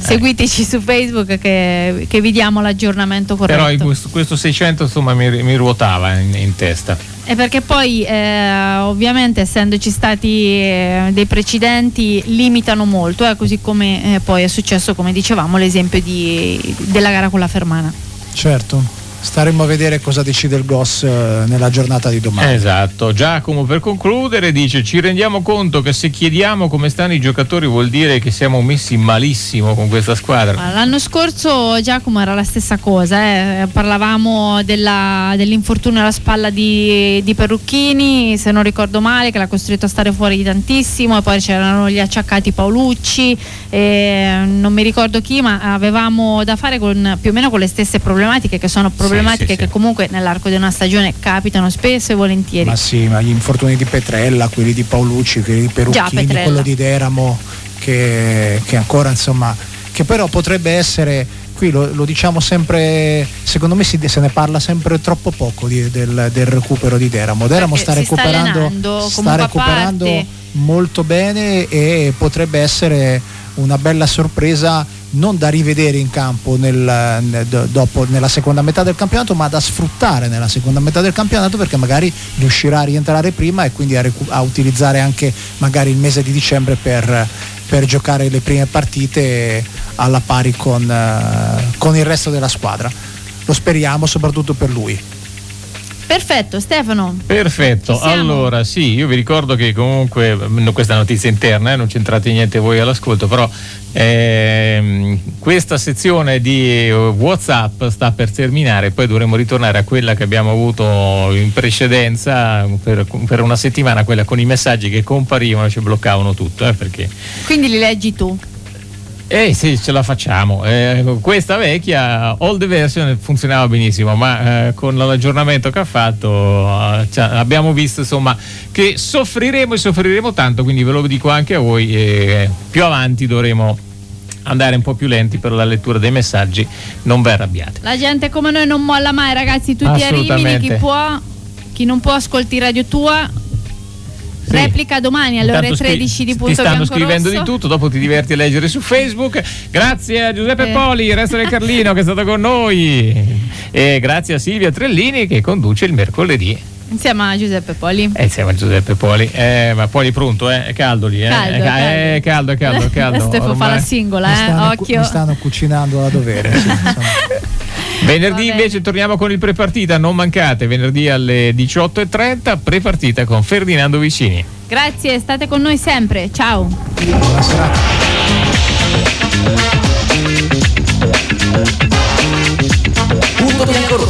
seguiteci su Facebook che, che vi diamo l'aggiornamento corretto. Però questo, questo seicento insomma mi, mi ruotava in, in testa. E perché poi eh, ovviamente essendoci stati eh, dei precedenti limitano molto, eh, così come eh, poi è successo, come dicevamo, l'esempio di, della gara con la Fermana. Certo. Staremo a vedere cosa decide il G O S eh, nella giornata di domani. Esatto. Giacomo, per concludere, dice: ci rendiamo conto che se chiediamo come stanno i giocatori vuol dire che siamo messi malissimo con questa squadra. L'anno scorso, Giacomo, era la stessa cosa, eh. parlavamo della, dell'infortunio alla spalla di, di Perrucchini, se non ricordo male, che l'ha costretto a stare fuori di tantissimo, e poi c'erano gli acciaccati Paolucci, e non mi ricordo chi, ma avevamo da fare con più o meno con le stesse problematiche, che sono problematiche Problematiche sì, sì, che sì. comunque nell'arco di una stagione capitano spesso e volentieri. Ma sì, ma gli infortuni di Petrella, quelli di Paolucci, quelli di Perrucchini, quello di Deramo, che, che ancora insomma, che però potrebbe essere, qui lo, lo diciamo sempre, secondo me si, se ne parla sempre troppo poco di, del, del recupero di Deramo. Deramo sta recuperando, sta, sta recuperando molto bene, e potrebbe essere una bella sorpresa, non da rivedere in campo nel, nel, dopo, nella seconda metà del campionato, ma da sfruttare nella seconda metà del campionato, perché magari riuscirà a rientrare prima e quindi a, recu- a utilizzare anche magari il mese di dicembre per, per giocare le prime partite alla pari con, uh, con il resto della squadra. Lo speriamo, soprattutto per lui. Perfetto, Stefano. Perfetto, allora sì, io vi ricordo che comunque, questa notizia interna, eh, non c'entrate niente voi all'ascolto, però ehm, questa sezione di WhatsApp sta per terminare, poi dovremo ritornare a quella che abbiamo avuto in precedenza per, per una settimana, quella con i messaggi che comparivano e ci bloccavano tutto, eh, perché... Quindi li leggi tu? Eh sì, ce la facciamo. Eh, questa vecchia old version funzionava benissimo, ma eh, con l'aggiornamento che ha fatto eh, cioè, abbiamo visto insomma che soffriremo e soffriremo tanto, quindi ve lo dico anche a voi, eh, più avanti dovremo andare un po' più lenti per la lettura dei messaggi, non vi arrabbiate. La gente come noi non molla mai, ragazzi, tutti a Rimini, chi può, chi non può ascolti Radio Tua. Sì. Replica domani alle ore tredici di Punto Ti stanno Biancorosso. scrivendo di tutto, dopo ti diverti a leggere su Facebook. Grazie a Giuseppe eh. Poli, il resto del Carlino che è stato con noi, e grazie a Silvia Trellini che conduce il mercoledì insieme a Giuseppe Poli. Eh, insieme a Giuseppe Poli. Eh, ma Poli pronto, eh? È caldo lì, eh? Caldo, è, caldo. È caldo, è caldo, è caldo. Stefano fa la singola, mi stanno, eh? Occhio. Mi stanno cucinando a dovere. Sì, venerdì invece torniamo con il prepartita, non mancate, venerdì alle diciotto e trenta, prepartita con Ferdinando Vicini. Grazie, state con noi sempre, ciao. Buona serata. Punto Biancorosso.